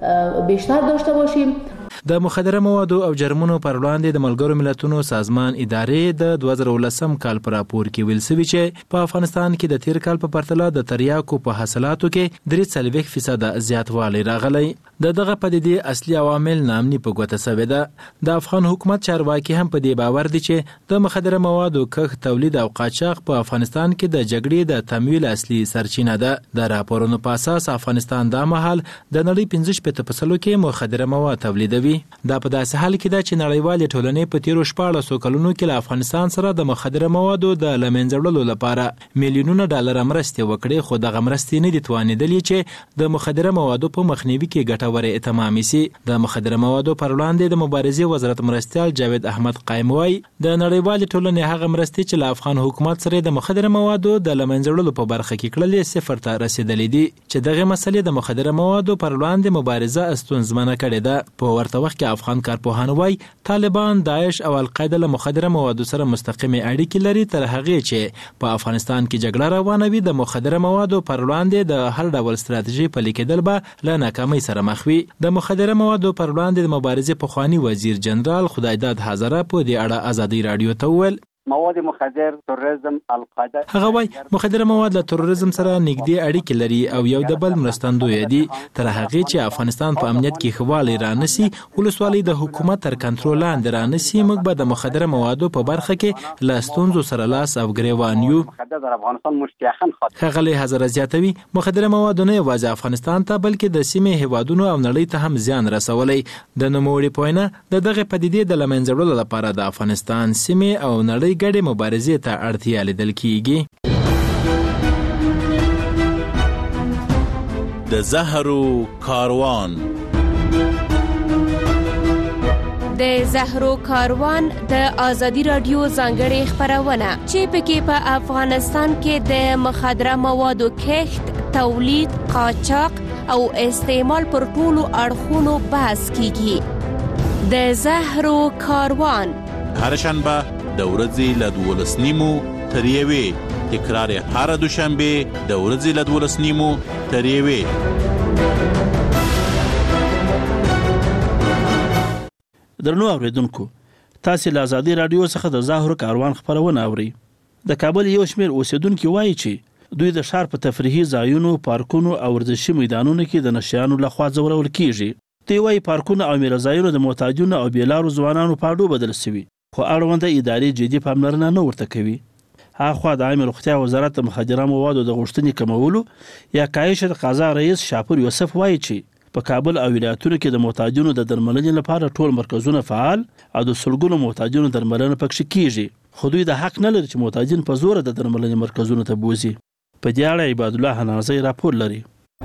بیشتر داشته باشیم. د مخدره موادو او جرمونو پر وړاندې د ملګرو ملتونو سازمان ادارې د 2019 کال پر راپور کې ویل شوی چې په افغانستان کې د تیر کال په پرتله د تریاکو په حاصلاتو کې 43% زیاتوالی راغلی. دغه پدیدې اصلي عوامل ناامني په ګوته شوی ده. د افغان حکومت چارواکي هم په دې باور دي چې د مخدره موادو کښت، تولید او قاچاق په افغانستان کې د جګړې د تمویل اصلي سرچینه ده. د راپورونو په اساس افغانستان د مهال د نړۍ 15% کې مخدره مواد تولیدوي. دا په داسې حال کې ده چې نړیوالې ټولنې په تیرو 14 کلونو کې له افغانستان سره د مخدره موادو د له منځه وړلو لپاره میلیونونه ډالر مرستې وکړې، خو دغه مرستې نه دي توانېدلې چې د مخدره موادو په مخنیوي کې ګټورې اتمامې سي. د مخدره موادو پر وړاندې د مبارزې وزارت مرستیال جاوید احمد قائم وایي د نړیوالې ټولنې هغه مرستې چې له افغان حکومت سره د مخدره موادو د له منځه وړلو په برخه کې کړلې صفر ته رسیدلې دي، چې دغه مسلې د مخدره موادو پر وړاندې مبارزه ستونزمنه کړې ده. په ورته وخت کې افغان کارپوهان وایي طالبان، داعش او القاعده له مخدره موادو سره مستقیمه اړیکې لري، تر هغې چې په افغانستان کې جګړه روانه وي د مخدره موادو پر وړاندې د هر ډول ستراتیژي پلي کېدل به له ناکامۍ سره مخ وي. د مخدره موادو پر وړاندې د مبارزې پخوانی وزیر جنرال خدایداد هزاره په دې اړه ازادي رادیو ته وویل مواد مخدر، تروریزم، القاعده. هغه وای مخدره مواد له تروریزم سره نږدې اړیکې لري او یو د بل مرستندوی دي. تر هغه چې افغانستان په امنیت کې خواله رانسی، ولسوالۍ د حکومت تر کنټرول لاندې رانسی، موږ به د مخدره موادو په برخه کې له ستونزو سره لاس او ګریوان یو. مخدر در افغانستان مشتعلن خاطر هغه هزار زیاتوي مخدره مواد نه یوازې افغانستان ته بلکې د سیمې هیوادونو او نړۍ ته هم زیان رسولي. د نوموړي پوینه د دغه پدیدې د لمنځه لپاره د افغانستان سیمې او نړۍ ګډې مبارزې ته اړتیا لیدل کیږي. د زهرو کاروان. د زهرو کاروان د آزادی رادیو ځانګړې خبرونه چې پکې په افغانستان کې د مخدره موادو کښت، تولید، قاچاق او استعمال پر ټولو اړخونو بحث کیږي. د زهرو کاروان هر شنبه د ورځې له 12:30 تر 1 تکرار هر دوشنبه د ورځې له 12:30 تر 1. درنو اوریدونکو، تاسو له آزادی رادیو څخه د زهرو کاروان خبرونه اورئ. د کابل یو شمېر اوسیدونکو وایي چې دوی د ښار په تفریحي ځایونو، پارکونو او ورزشي میدانونو کې د نشیانو لخوا ځورول کیږي. دوی وایي پارکونه او میرزایونه د محتاجونو او بیلارو ځوانانو په اډو بدل شوي، خو اړونده ادارې جدي پاملرنه نه ورته کوي. هاخوا د عامه روغتیا وزارت د مخدره موادو د غوښتنې کمولو یا کاهش تقاضا رئیس شاپور یوسف وایي چې په کابل او ولایتونو کې د محتاجونو د درملنې لپاره ټول مرکزونه فعال او د سلګونو محتاجونو درملنه پکې کیږي، خو دوی د حق نه لري چې محتاجین په زور د درملنې مرکزونو ته بوزي. په دې اړه عباد الله حنازي راپور لري.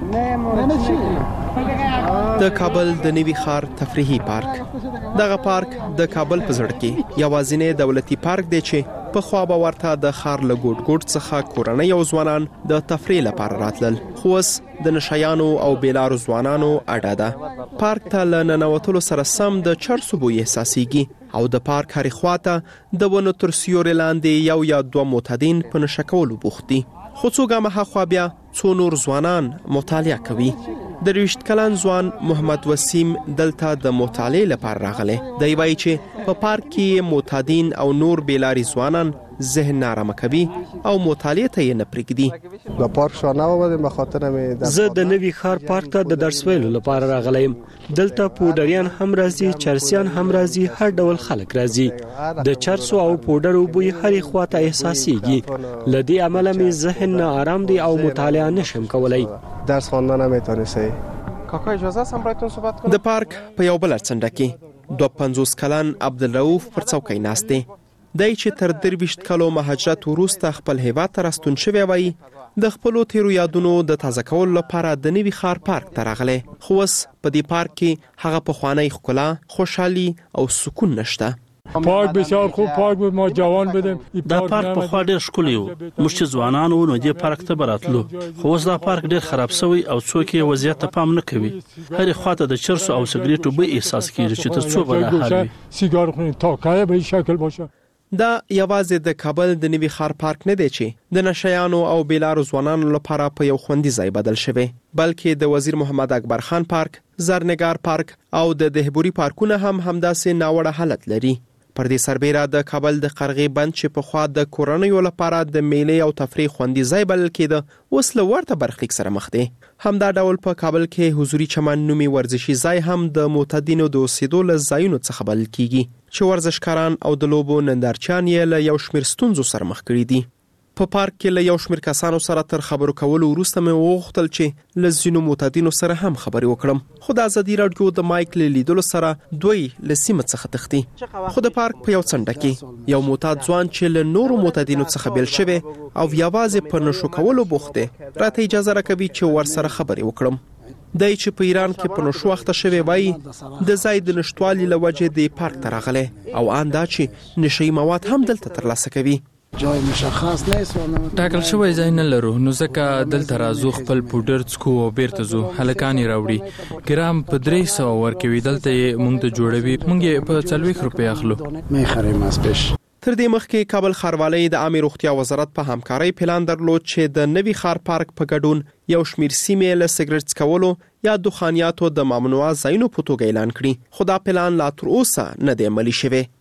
د کابل د نوي ښار تفریحي پارک. دغه پارک د کابل په زړه کې یوازینی دولتي پارک دی چې په خوا به ورته د ښار له ګوټ ګوټ څخه کورنۍ او ځوانان د تفریح لپاره راتلل، خو اوس د نشیانو او بیلارو ځوانانو اډه ده. پارک ته له ننوتلو سره سم د چرسو بوی احساسیږي او د پارک هرې خواته د ونو تر سیوري لاندې یو یا دوه معتادین په نشه کولو بوخت دي، خو څو ګامه هاخوا بیا څو نور ځوانان مطالعه کوي. د 20 کلن ځوان محمد وسیم دلته د مطالعې لپاره راغلی. دی وایي چې په پارک کې معتادین او نور بیلاري ځوانان ذهن نارامه کوي او مطالعې ته یې نه پرېږدي. د پارک شانه و به خاطر مې زه د نوي ښار پارک ته د درس ویلو لپاره راغلی یم. دلته پودریان هم راځي، چرسیان هم راځي، هر ډول خلک راځي. د چرسو او پودرو بوی هرې خواته احساسیږي. له دې امله مې ذهن نه آرام دی او مطالعه نشم کولی. درس خواندن نمیتونستی. کاکا اجازه است هم برایتون صحبت کنم؟ د پارک په یو بل څنډه کې 52 کلن عبدالرؤف پر څوکۍ ناست دی. دی چې تر 23 کلو مهاجرت وروسته خپل هیواد ته راستون شوی وای، د خپلو تیرو یادونو د تازه کولو لپاره د نوي ښار پارک ته راغلی، خو اوس په دې پارک کې هغه پخوانی ښکلا، خوشحالي او سکون نشته. پارک بسیار خوب پارک بود، ما جوان بدیم. دا پارک په خوا ډیر ښکلی و، موږ چې ځوانان وو نو دې پارک ته براتلو، خو اوس دا پارک ډیر خراب شوی او څوک یې وضعیت ته پام نه کوي. هرې خواته د چرسو او سګریټو بوی احساس کیږي چې تر څو به دا حال وي. سیگار خونی تا که به این شکل باشه. دا یوازې د کابل د نوي ښار پارک نه دی چې د نشیانو او بیلارو ځوانانو لپاره په یو خوندي ځای بدل شوی، بلکې د وزیر محمد اکبر خان پارک، زرنګار پارک او د دهبوري پارکونه هم همداسې ناوړه حالت لري. پر دې سربیره د کابل د قرغې بند چې په خوا د کورنیو لپاره د میلې او تفریح خوندي ځای بلل کېده، اوس له ورته برخلیک سره مخ دی. همدا ډول په کابل کې حضوري چمن نومي ورزشي ځای هم د معتادینو د اوسېدو له ځایونو څخه بلل کیږي چې ورزشکاران او د لوبو نندارچیان یې له یو شمېر ستونزو سره مخ کړي دي. په پارک کې له یو شمېر کسانو سره تر خبرو کولو وروسته مې وغوښتل چې له ځینو معتادینو سره هم خبرې وکړم، خو د آزادي راډیو د مایک له لیدلو سره دوی له سیمه څخه تښتي. خو د پارک په یو څنډه کې یو معتاد ځوان چې له نورو معتادینو څخه بیل شوی او یوازې په نشو کولو بوخت دی، راته اجازه راکوي چې ورسره خبرې وکړم. دی چې په ایران کې په نشو اخته شوی وایي د ځای د نشتوالي له وجې د پارک ته راغلی او ان دا چې نشهیي مواد هم دلته ترلاسه کوي. جای مشخص نیست ټاکل شوی ځای نه لرو، نو ځکه دلته راځو، خپل پودر څکو او بیرته ځو. هلکان یې راوړي، ګرام په 300 ورکوي، دلته یې موږ ته جوړوي، موږ یې په 40 روپۍ اخلو. میخریم از پیش. تر دې مخکې کابل ښاروالۍ د عامه روغتیا وزارت په همکارۍ پلان درلود چې د نوي ښار پارک په ګډون یو شمېر سیمې له سګرټ څکولو یا دخانیاتو د ممنوعه ځایونو په توګه اعلان کړي، خو دا پلان لا تر اوسه نه دی عملي شوی.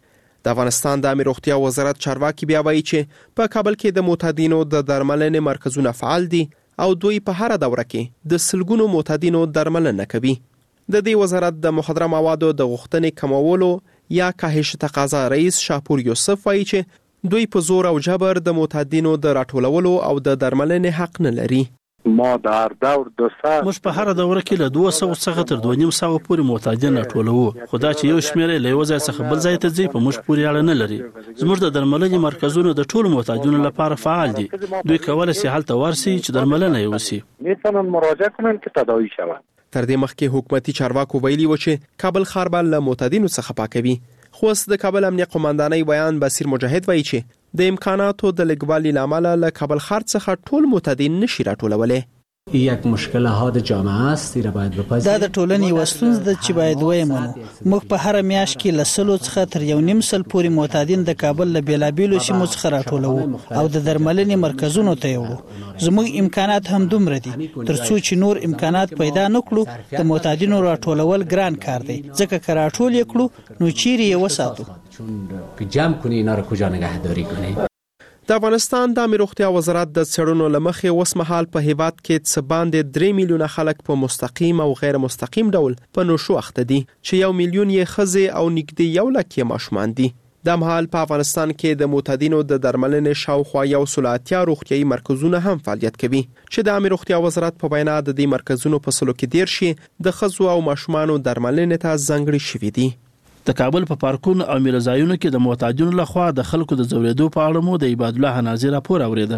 د افغانستان د عامه روغتیا وزارت چارواکي بیا وایي چې په کابل کې د معتادینو د درملنې مرکزونه فعال دي او دوی په هر دوره کې د سلګونو معتادینو درملنه کوي. د دې وزارت د مخدره موادو د غوښتنې کمولو یا کاهش تقاضا رئیس شاپور یوسف وایي چې دوی په زور او جبر د معتادینو د راټولولو او د درملنې حق نه لري. ما در دور 200 موږ په هر دوره کې له 200 څخه تر 250 پورې معتادین راټولوو، خو دا چې یو شمېر له یو ځای څخه بل ځای ته ځي په موږ پورې اړه نه لري. زموږ د درملنې مرکزونه د ټولو معتادینو لپاره فعال دي. دوی کولای شي هلته ورسي چې درملنه یې وشي. میتونن مراجعه کنن که تداوی شوند. تر دې مخکې حکومتي چارواکو ویلي و چې کابل ښار به له معتادینو څخه پاکوي. خو اوس د کابل امنیه قوماندانۍ بیان بصیر مجاهد وایي چې د امکاناتو د لګوالي لامل له کابل ښار څخه ټول معتادین نشي راټولولی. یک مشکل حاد جامعه است را باید بپذیریم. دا د ټولنې یو ستونزه ده چې باید ومنو. موږ په هر میاشت کې له 100 څخه تر 1.5 سل پورې معتادین د کابل له بیلابیلو سیمو څخه راټولوو او د درملنې مرکزونو ته وړو. زموږ امکانات هم دومره دي ترڅو چې نور امکانات پیدا نکړو. د معتادینو راټولول ګران کار دی، ځکه که راټول یې کړو نو چیرې یې وساتو. چون جمع کنی اینا رو کجا نگهداری کنی. د افغانستان د عامه روغتیا وزارت د څېړنو لمخې اوس مهال په هیواد کې څه باندې 3 میلیونه خلک په مستقیم او غیر مستقیم ډول په نوشو اخته دي چې 1 میلیون یې ښځې او نږدې 1 لک یې ماشومان دي. د مهال په افغانستان کې د معتادینو د درملنې شاوخوا 180 روغتیايي مرکزونه هم فعالیت کوي چې د عامه روغتیا وزارت په وینا د دې مرکزونو په سلو کې 10 د ښځو او ماشومانو درملنې ته ځانګړي شوي دي. د کابل په پارکونو او میله ځایونو کې د معتادینو لخوا د خلکو د ځورېدو په اړه مو د عباد الله حنازي راپور اوریده.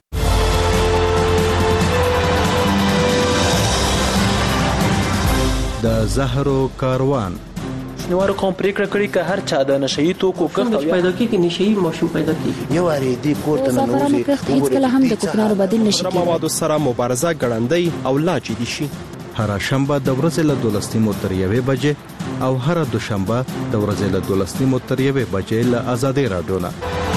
د زهرو کاروان شنوارو کوم پریکړه کړې چې هر چا د نشئی توکو کښت پیدا کیږي، نشئی ماشوم پیدا کیږي. یو اړې دی کوټه نو زه هیڅ کله هم د کوکنارو بدیل نشي کېدای. موادو سره مبارزه ګړندۍ او لا جدي شي. هر شنبه د ورځې له 12 تر 1 بجې او هر دوشنبه د ورځې له 12 تر 1 بجې له آزادۍ رادیو نه.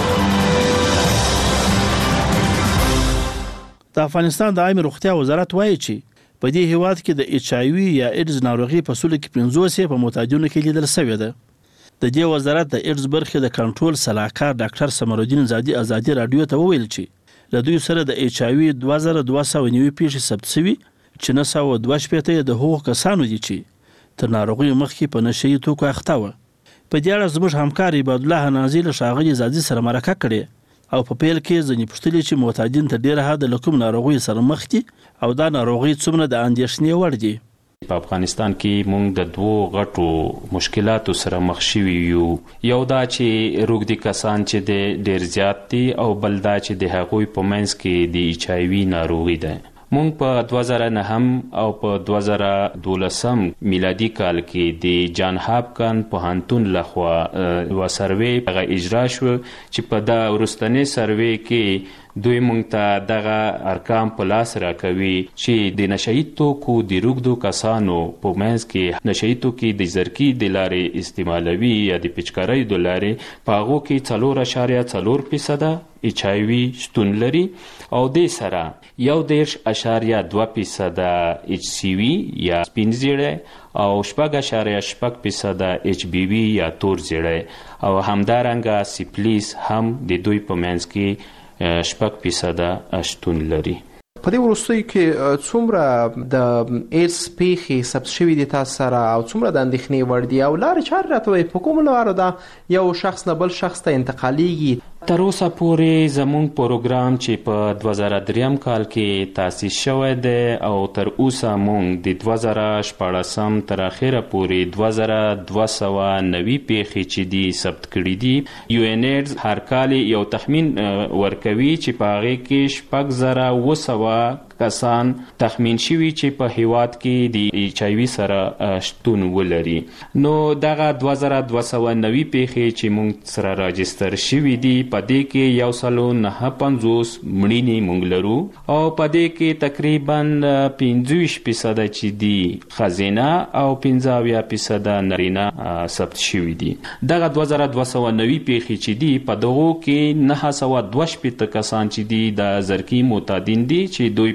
د افغانستان د عامه روغتیا وزارت وایي چې په دې هیواد کې د ایچ آی وی یا ایډز ناروغي په سلو کې 50 په معتادینو کې لیدل شوې ده. د دې وزارت د ایډز برخې د کنټرول صلاحکار ډاکټر سمرالدین زادي آزادۍ رادیو ته وویل چې له دوی سره د ایچ آی وی 2290 پیښې ثبت شوي چې 922 د هغو کسانو دي چې تر ناروغي مخکې په نشئی توکو اخته و. په دې اړه زموږ همکار عباد الله حنازي له ښاغلي زادي سره مرکه کړې او په پیل کې ځینې پوښتلې چې معتادین تر ډیره حده له کوم ناروغي سره مخ دي او دا ناروغي څومره د اندېښنې وړ دي. په افغانستان کې موږ د دوو غټو مشکلاتو سره مخ شوي یو. یو دا چې روږدي کسان چې د ډیر زیات دي او بل دا چې د هغوی په منځ کې د ایچ آی وی ناروغي ده. مونږ په 2009 او په 2012 میلادي کال کې د جان هاپکن پوهنتون لخوا یو سروې هغه اجرا شو چې په دا وروستنی سروې کې دوی مونږ ته دغه ارقام په لاس راکوي چې د نشئی توکو د روږدو کسانو په منځ کې نشئی توکي د زرکي د لارې استعمالوي یا د پچکارۍ د لارې په هغو کې 4.4% ایچ آی وی شتون لري او د سره 1.2% ایچ سی وی یا سپین زیړی او 0.8% ایچ بی وی یا تور زیړی او همدارنګه سیپلیس هم د دوی په منځ کې 0.8% شتون لري. په دې وروستیو کې څومره د ایډز پیښې ثبت شوي دي تاسو سره او څومره د اندېښنې وړ دي او لارې چارې راته وایي په کومو لارو دا یو شخص نه بل شخص ته انتقالیږي؟ تر اوسه پورې زموږ پروګرام چې په 2003 کال کې تاسیس شوی دی او تر اوسه موږ د 2014 تر اخره پورې 2290 پیښې چې دي ثبت کړي دي. یو ان ایډز هر کال یو تخمین ورکوي چې په هغې کې 6,900 کسان تخمین شوي چې په هیواد کې د ایچ آی وی سره شتون ولري. نو دغه 2290 پیښې چې موږ سره راجستر شوي دي په دې کې 159 مړینې موږ لرو او په دې کې تقریبا 25% چې دي ښځینه او 15% نارینه ثبت شوي دي. دغه 2290 پیښې چې دي په دغو کې 922 کسان چې دي د زرکي معتادین دي چې دوی په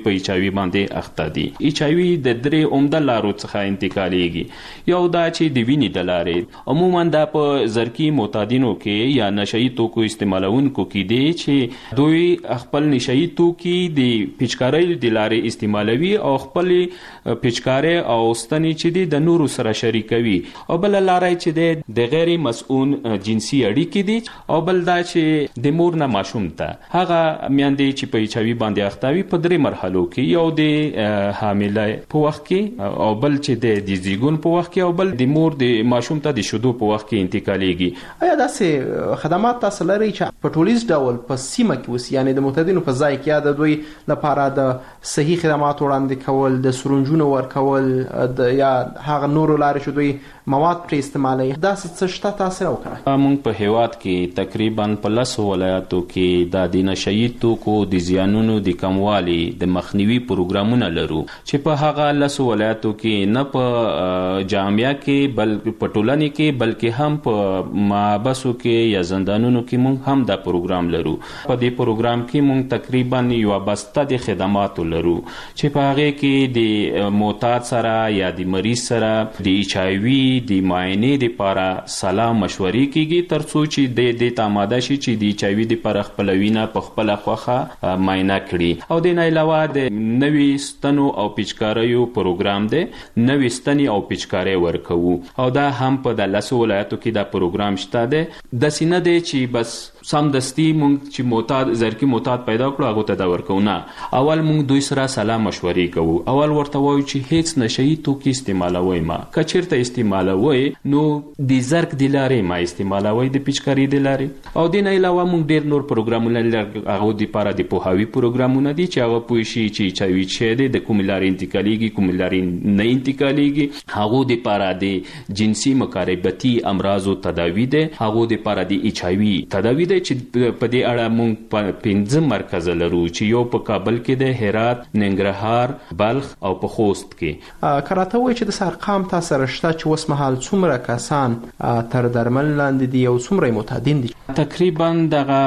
په ایچ آی وي باندې اخته دي. ایچ آی وي د درې عمده لارو څخه انتقالیږي. یو دا چې د وینې د لارې عموما دا په زرکي معتادینو کې یا نشهیي توکو استعمالونکو کې دي چې دوی خپل نشهیي توکي د پیچکارۍ د لارې استعمالوي او خپل پیچکارۍ او ستنې چې دي د نورو سره شریکوي. او بل لارې چې د غیر مسؤون جنسي اړیکې دي. او بل دا چې د مور نه ماشوم ته هغه میندې چې په ایچ آی وي باندې اخته وي په 3 مرحلو کې، یو د حامله په وخت کې، او بل چې د زیږون په وخت کې، او بل د مور د ماشوم ته د شیدو په وخت کې انتقالیږي. آیا داسې خدمات تاسو لرئ چې په ټولیز ډول په سیمه کې اوس، یعنی د معتادینو په ځای کې د دوی لپاره د صحیح خدمات وړاندې کول، د سرنجونو ورکول، یا هغه نورو لارې چې دوی مواد پرې استعمالوي، داسې څه شته تاسو راوکړئ؟ موږ په هیواد کې تقریبا په 10 ولایاتو کې د نشهیي توکو د زیانونو د کموالي د مخنیوي پروګرامونه لرو چې په هغه 10 ولایاتو کې نه په جامعه کې بلکې په ټولنه کې بلکې هم په محبسو کې یا زندانونو کې موږ هم دا پروګرام لرو. په دې پروګرام کې موږ تقریبا یو بسته د خدماتو لرو چې په هغه کې د معتاد سره یا د مریض سره د ایچ آی وي د معاینې لپاره سلام مشورې کیږي ترڅو چې د دې تاماده شي چې د ایچ آی وي لپاره خپل وینه په خپل خوخه معاینه کړي. او د نه علاوه د نوي ستنو او پیچکاریو پروګرام دی، نوي ستنې او پیچکاری ورکوو، او دا هم په د 10 ولایتو کې دا پروګرام شته دی. د سینه دی چې بس سم دستی مونږ چې معتاد زرکی معتاد پیدا کړو هغه ته دا ورکو نه. اول مونږ دوی سره سلام مشورې کوو. اول ورته وایو چې هیڅ نشهیي توکي استعمالوي ما کچیرته استعمالوي نو د زرک د لارې ما استعمالوي د پیچکاری د لارې. او د نه علاوه مونږ ډیر نور پروګرامونه لرو. هغه د لپاره د پوهاوي پروګرامونه دي چې هغه پوه شي چې چاوي چې د کوم لارې انتقالیږي کوم لارې نه انتقالیږي. هغه د لپاره د جنسي مقاربتي امراضو تداوی ده، هغه د لپاره د ایچ آی وي تداوی ده چې په دې اړه مونږ 15 مرکز لرو چې یو په کابل کې د هرات، ننګرهار، بلخ او په خوست کې. کراته وای چې د ارقام تاسو رښتا چې اوس مهال څومره کسان تر درمل لاندې دي او څومره معتادین دي؟ تقریبا دغه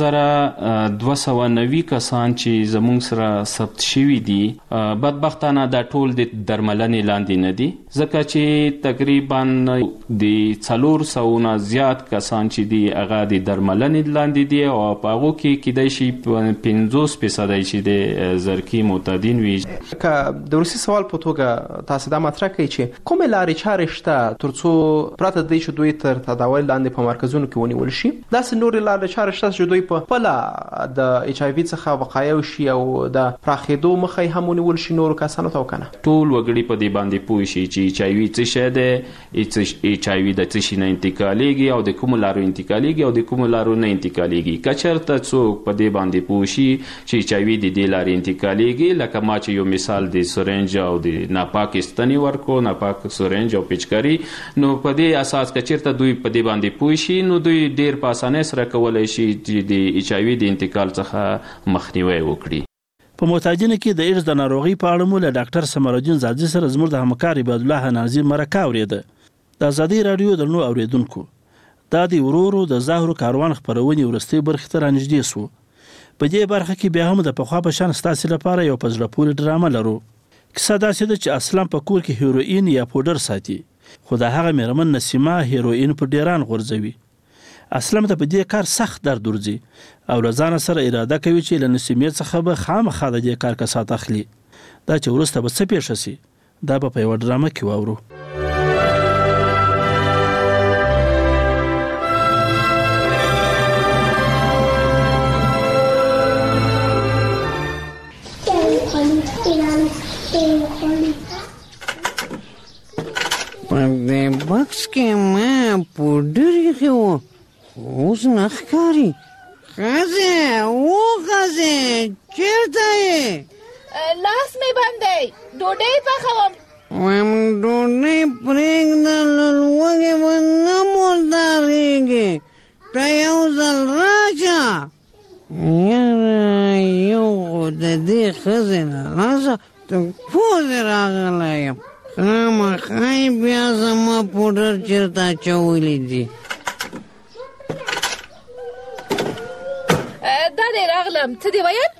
2290 کسان چې زموږ سره ثبت شوي دي بدبختانه دا ټول د درملنې لاندې نه دي، ځکه چې تقریبا د 400 زیات کسان چې دي هغه د درملنې لاندې دي او په هغه کې کېدای شي 50% چې د زرکی معتادین وي. که د روسي سوال په توګه تاسو دا مطرح کوي چې کومه لارې چارې شته ترڅو پراته دی چې دوی تر تداول لاندې په مرکزونو کې ونیول شي؟ داسې نورې لارې چارې شته چې دوی په خپل د ایچ آی وي څخه وقایه وشي او د پراخېدو مخه هم ونیول شي نورو کسانو ته وکنه؟ ټول وګړي په دې باندې پوه شي چې ایچ آی وي څه شی دی، ایچ آی وي د څه شي نه انتقالیږي او د کوم لارو انتقالیږي او د کوم لارو نه انتقالیږي. کچرته څوک په دې باندې پوه شي چې ایچ آی وي د دې لارې انتقالیږي، لکه ما چې یو مثال د سرنج او د ناپاک ستنې ورکو، ناپاک سرنج او پیچکاری، نو په دې اساس کچرته دوی په دې باندې پوه شي نو دوی ډیر په اسانۍ سره کولای شي چې د ایچ آی وي د انتقال څخه مخنیوي وکړي. په معتادینو کې د ایډز د ناروغي په اړه مو له ډاکټر سمرالدین زاده سره زموږ د همکار عبد الله نازي مرکه اوریده. د ازادي رادیو د نو اوریدونکو دا د ورورو د زهرو کاروان خبرونې ورستۍ برخې ته رانږدې سو. په دې برخه کې بیا هم د پخوا په شان ستاسو لپاره یو په زړه پورې ډرامه لرو. کیسه داسې ده چې اصلا په کور کې هیروین یا پودر ساتي، خو د هغه میرمن نسیمه هیروین په ډیران غورځوي. اصلا ته په دې کار سخت درد ورځي او له ځان سره اراده کوي چې له نسیمې څخه به خامخا د دې کار کسات اخلي. دا چې وروسته به څه پیښ شي دا به په یوه ډرامه کې واورو. په بکس کې ما پوډر ایښی و اوس نه ښکاري. ښځې و ښځې چېرته یې؟ لاس مې بند دی، ډوډۍ پخوم. وایم ډوډۍ پرېږده له لوږې به نه مردارېږي، ته یو ځل راشه. یاره یو خو د دې ښځې له لاسه تر پوزې راغلی یم. خامخا بیا زما پوډر چېرته اچولی دي؟ دا دی راغلم. څه دې ویل؟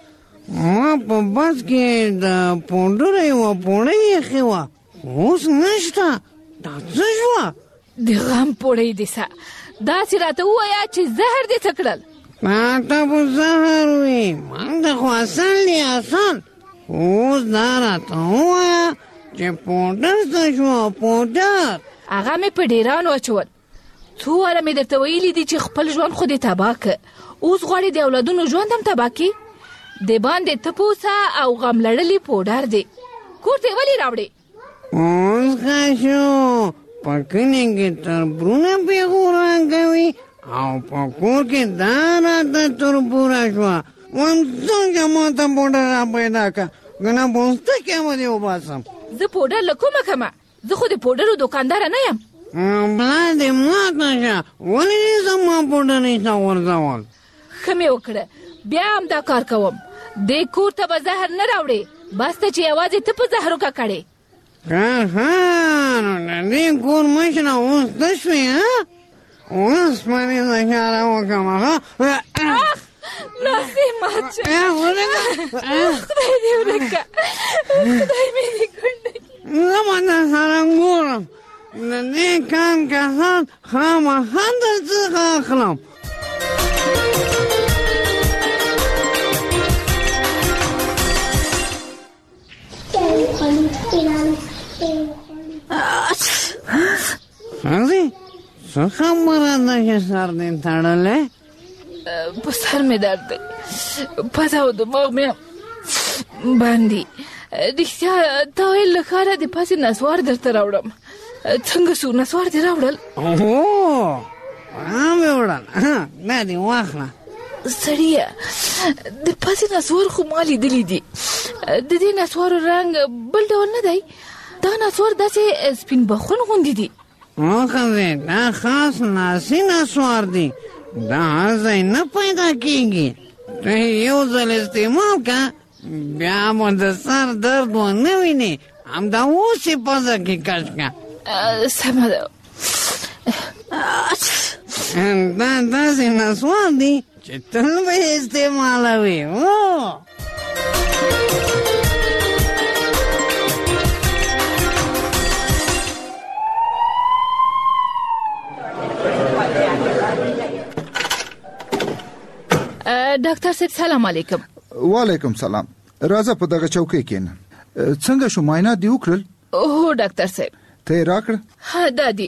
ما په بس کې د پوډر یوه پوړۍ ایښې وه، اوس نشته. دا څه شوه؟ د غم پوړۍ دې سه، داسې راته ووایه چې زهر دې څه کړل. ماته به زهر وي، من د خو اصل دی اصل. اوس دا راته ووایه چې پوډر څه شوه، پوډر. هغه مې په ډیرانو اچول. څو واره مې درته ویلي دي چې خپل ژوند خو دې تباه که، اوس غواړې د اولادونو ژوند هم تباه کړي. د باندې تپوسه او غم لړلي پوډر دی، کور ته ولې راوړې؟ اوس ښه شو، په کلي کې تربرونه پیغوران کوي او په کور کې دا راته تربوره شوه. وایم څنګه ما ته پوډر را پیدا که، که نه پوستکی به دې وباسم. زه پوډر له کومه کمه؟ زه خو د پوډرو دوکانداره نه یم. بلا دې ماته شه، ولې دې زما پوډر نشته غورځول؟ ښه مې وکړه، بیا هم دا کار کوم. دې کور ته به زهر نه راوړې، بس ته چې یوازې ته په زهرو ککړې. ښه نو د دې کور مشره اوس ته شوې، اوس باندې زه اشاره وکړم. ناسې ماچه، خدای دې ورکه، خدای مې دې کړی. زه به در سره ګورم، د دې کان کسان خامخا در څخه اخلم. ښځې څه خبره ده چې سر دې تړلی؟ په سر مې درد دی، پزه او دماغ مې باندې. رښتیا تا ویل له ښاره د پاسې نسوار درته راوړم. څنګه شو، نسوار دې راوړل؟ مې وړل، دا دې واخله. سړیه د پاسې نسوار خو ما لیدلی دي، د دې نسوارو رنګ بل ډول نه دی. دا نسوار داسې سپین بخون غوندې دي. ښځې دا خاص ناسي نسوار دی، دا هر ځای نه پیدا کېږي. ته یو ځل استعمال که بیا مو د سر درد ونه وینې، همدا اوس یې پزه کې کش که. سمه ده. دا داسې نسوار دی چې تل به یې استعمالوي. ډاکټر صاحب سلام علیکم. وعلیکم سلام. راځه په دغه چوکۍ کېنه. څنګه شو، معاینات دې وکړل؟ هو ډاکټر صاحب. ته یې راکړه؟ ها دادی.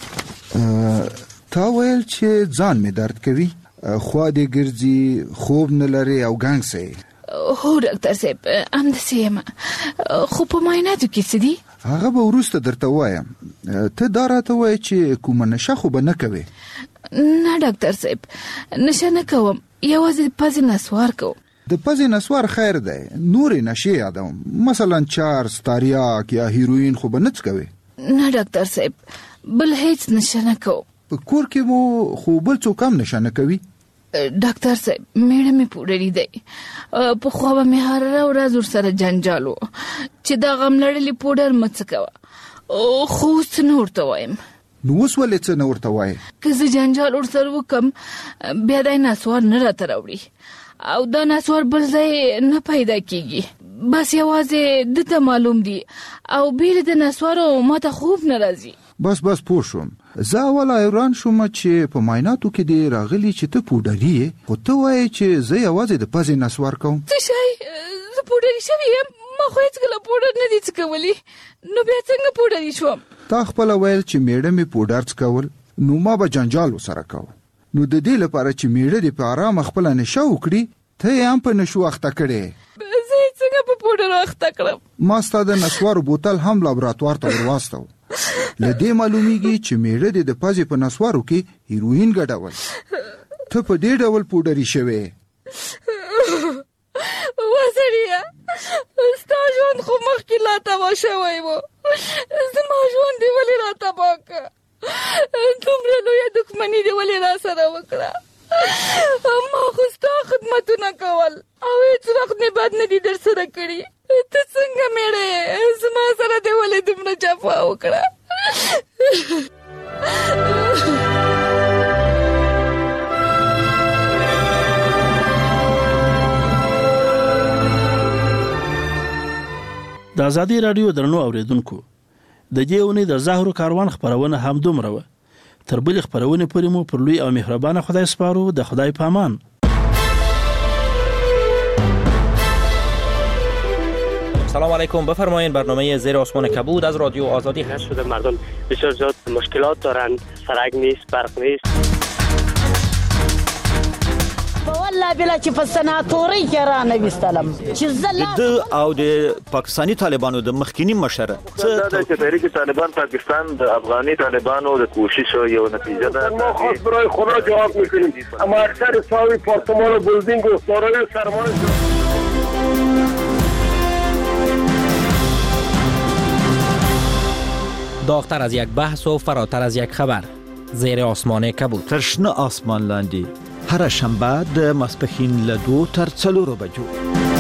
تا ویل چې ځان مې درد کوي، خوا دې ګرځي، خوب نه لري او ګنګ سې. هو ډاکټر صاحب همداسې یم، خو په معایناتو کې څه دي؟ هغه به وروسته درته وایم. ته دا راته وایې چې کومه نشه خو به نه کوې؟ نه ډاکټر صاحب، نشه نه کوم، یوازې پزې نسوار کوم. د پزې نسوار خیر دی، نورې نشې یادوم، مثلا چارس، تاریاک یا هیروین خو به نه څکوې؟ نه ډاکټر صاحب، بل هیڅ نشه نه کوم. په کور کې مو خو بل څوک هم نشه نه کوي؟ ډاکټر صاحب میړه مې پوډري دی، پخوا به مې هره ورځ ورسره جنجال و چې دا غم لړلي پوډر مه څکوه، خو اوس څه نه ورته وایم. نو اوس ولې څه نه ورته وایې؟ که زه جنجال ورسره وکړم بیا دا نسوار نه راته راوړي او دا نسوار بل ځای نه پیدا کېږي، بس یوازې دته معلوم دي او بیل د نسوارو ماته خوب نه راځي. بس پوه شوم. زه اول حیران شوم چې په معایناتو کې دې راغلي چې ته پوډري یې، خو ته وایې چې زه یوازې د پزې نسوار کوم. څه شی؟ زه پوډري شوې یم؟ ما خو هېڅکله پوډر نه دي څکولی، نو بیا څنګه پوډري شوم؟ تا خپله ویل چې میړه مې پوډر څکول، نو ما به جنجال ورسره کوو. نو د دې لپاره چې میړه دې په آرامه خپله نشه وکړي، ته یې هم په نشو اخته کړې. زه یې څنګه په پوډر اخته کړم؟ ما ستا د نسوارو بوتل هم لابراتوار ته ورواستو. له دې معلومیږي چې میړه دې د پزې په نسوارو کې هیروین ګډول. ته په دې ډول پوډري شوې. وسړیه ستا ژوند خو مخکې لا تباه شوی و، زما ژوند دې ولې را تباه که؟ دومره لویه دښمني دې ولې را سره وکړه؟ ما خو ستا خدمتونه کول او هېڅ وخت مې بد نه دي در سره کړي. ته څنګه میړه یې؟ زما سره دې ولې دومره جفا وکړه؟ ازادي رادیو درنو اوریدونکو د دې اونۍ د زهرو کاروان خبرونه هم دومره وه. تر بلې خبرونې پورې مو پر لوی او مهربانه خدای سپارو. د خدای په امان. سلام علیکم. بفرمایید برنامه زیر آسمان کبود از رادیو آزادی هست. شده مردم بسیار زیاد مشکلات دارند، سرک نیست، برق نیست. والله بلا چې په سناتوري کې را نویستلم چې د او د پاکستانی طالبانو د مخکینی مشر دا چې تحریک طالبان پاکستان د افغاني طالبانو د کوشش یو نتیجه ده. ما خاص برای خدا جواب میکنیم. اما اکثر ساوی پارتمان و بلدینگ و دارای سرمایه داغتر از یک بحث و فراتر از یک خبر. زیر آسمان کبود. ترشنه آسمان لاندی هر شنبه د ماسپښین له 2 تر 4 بجو.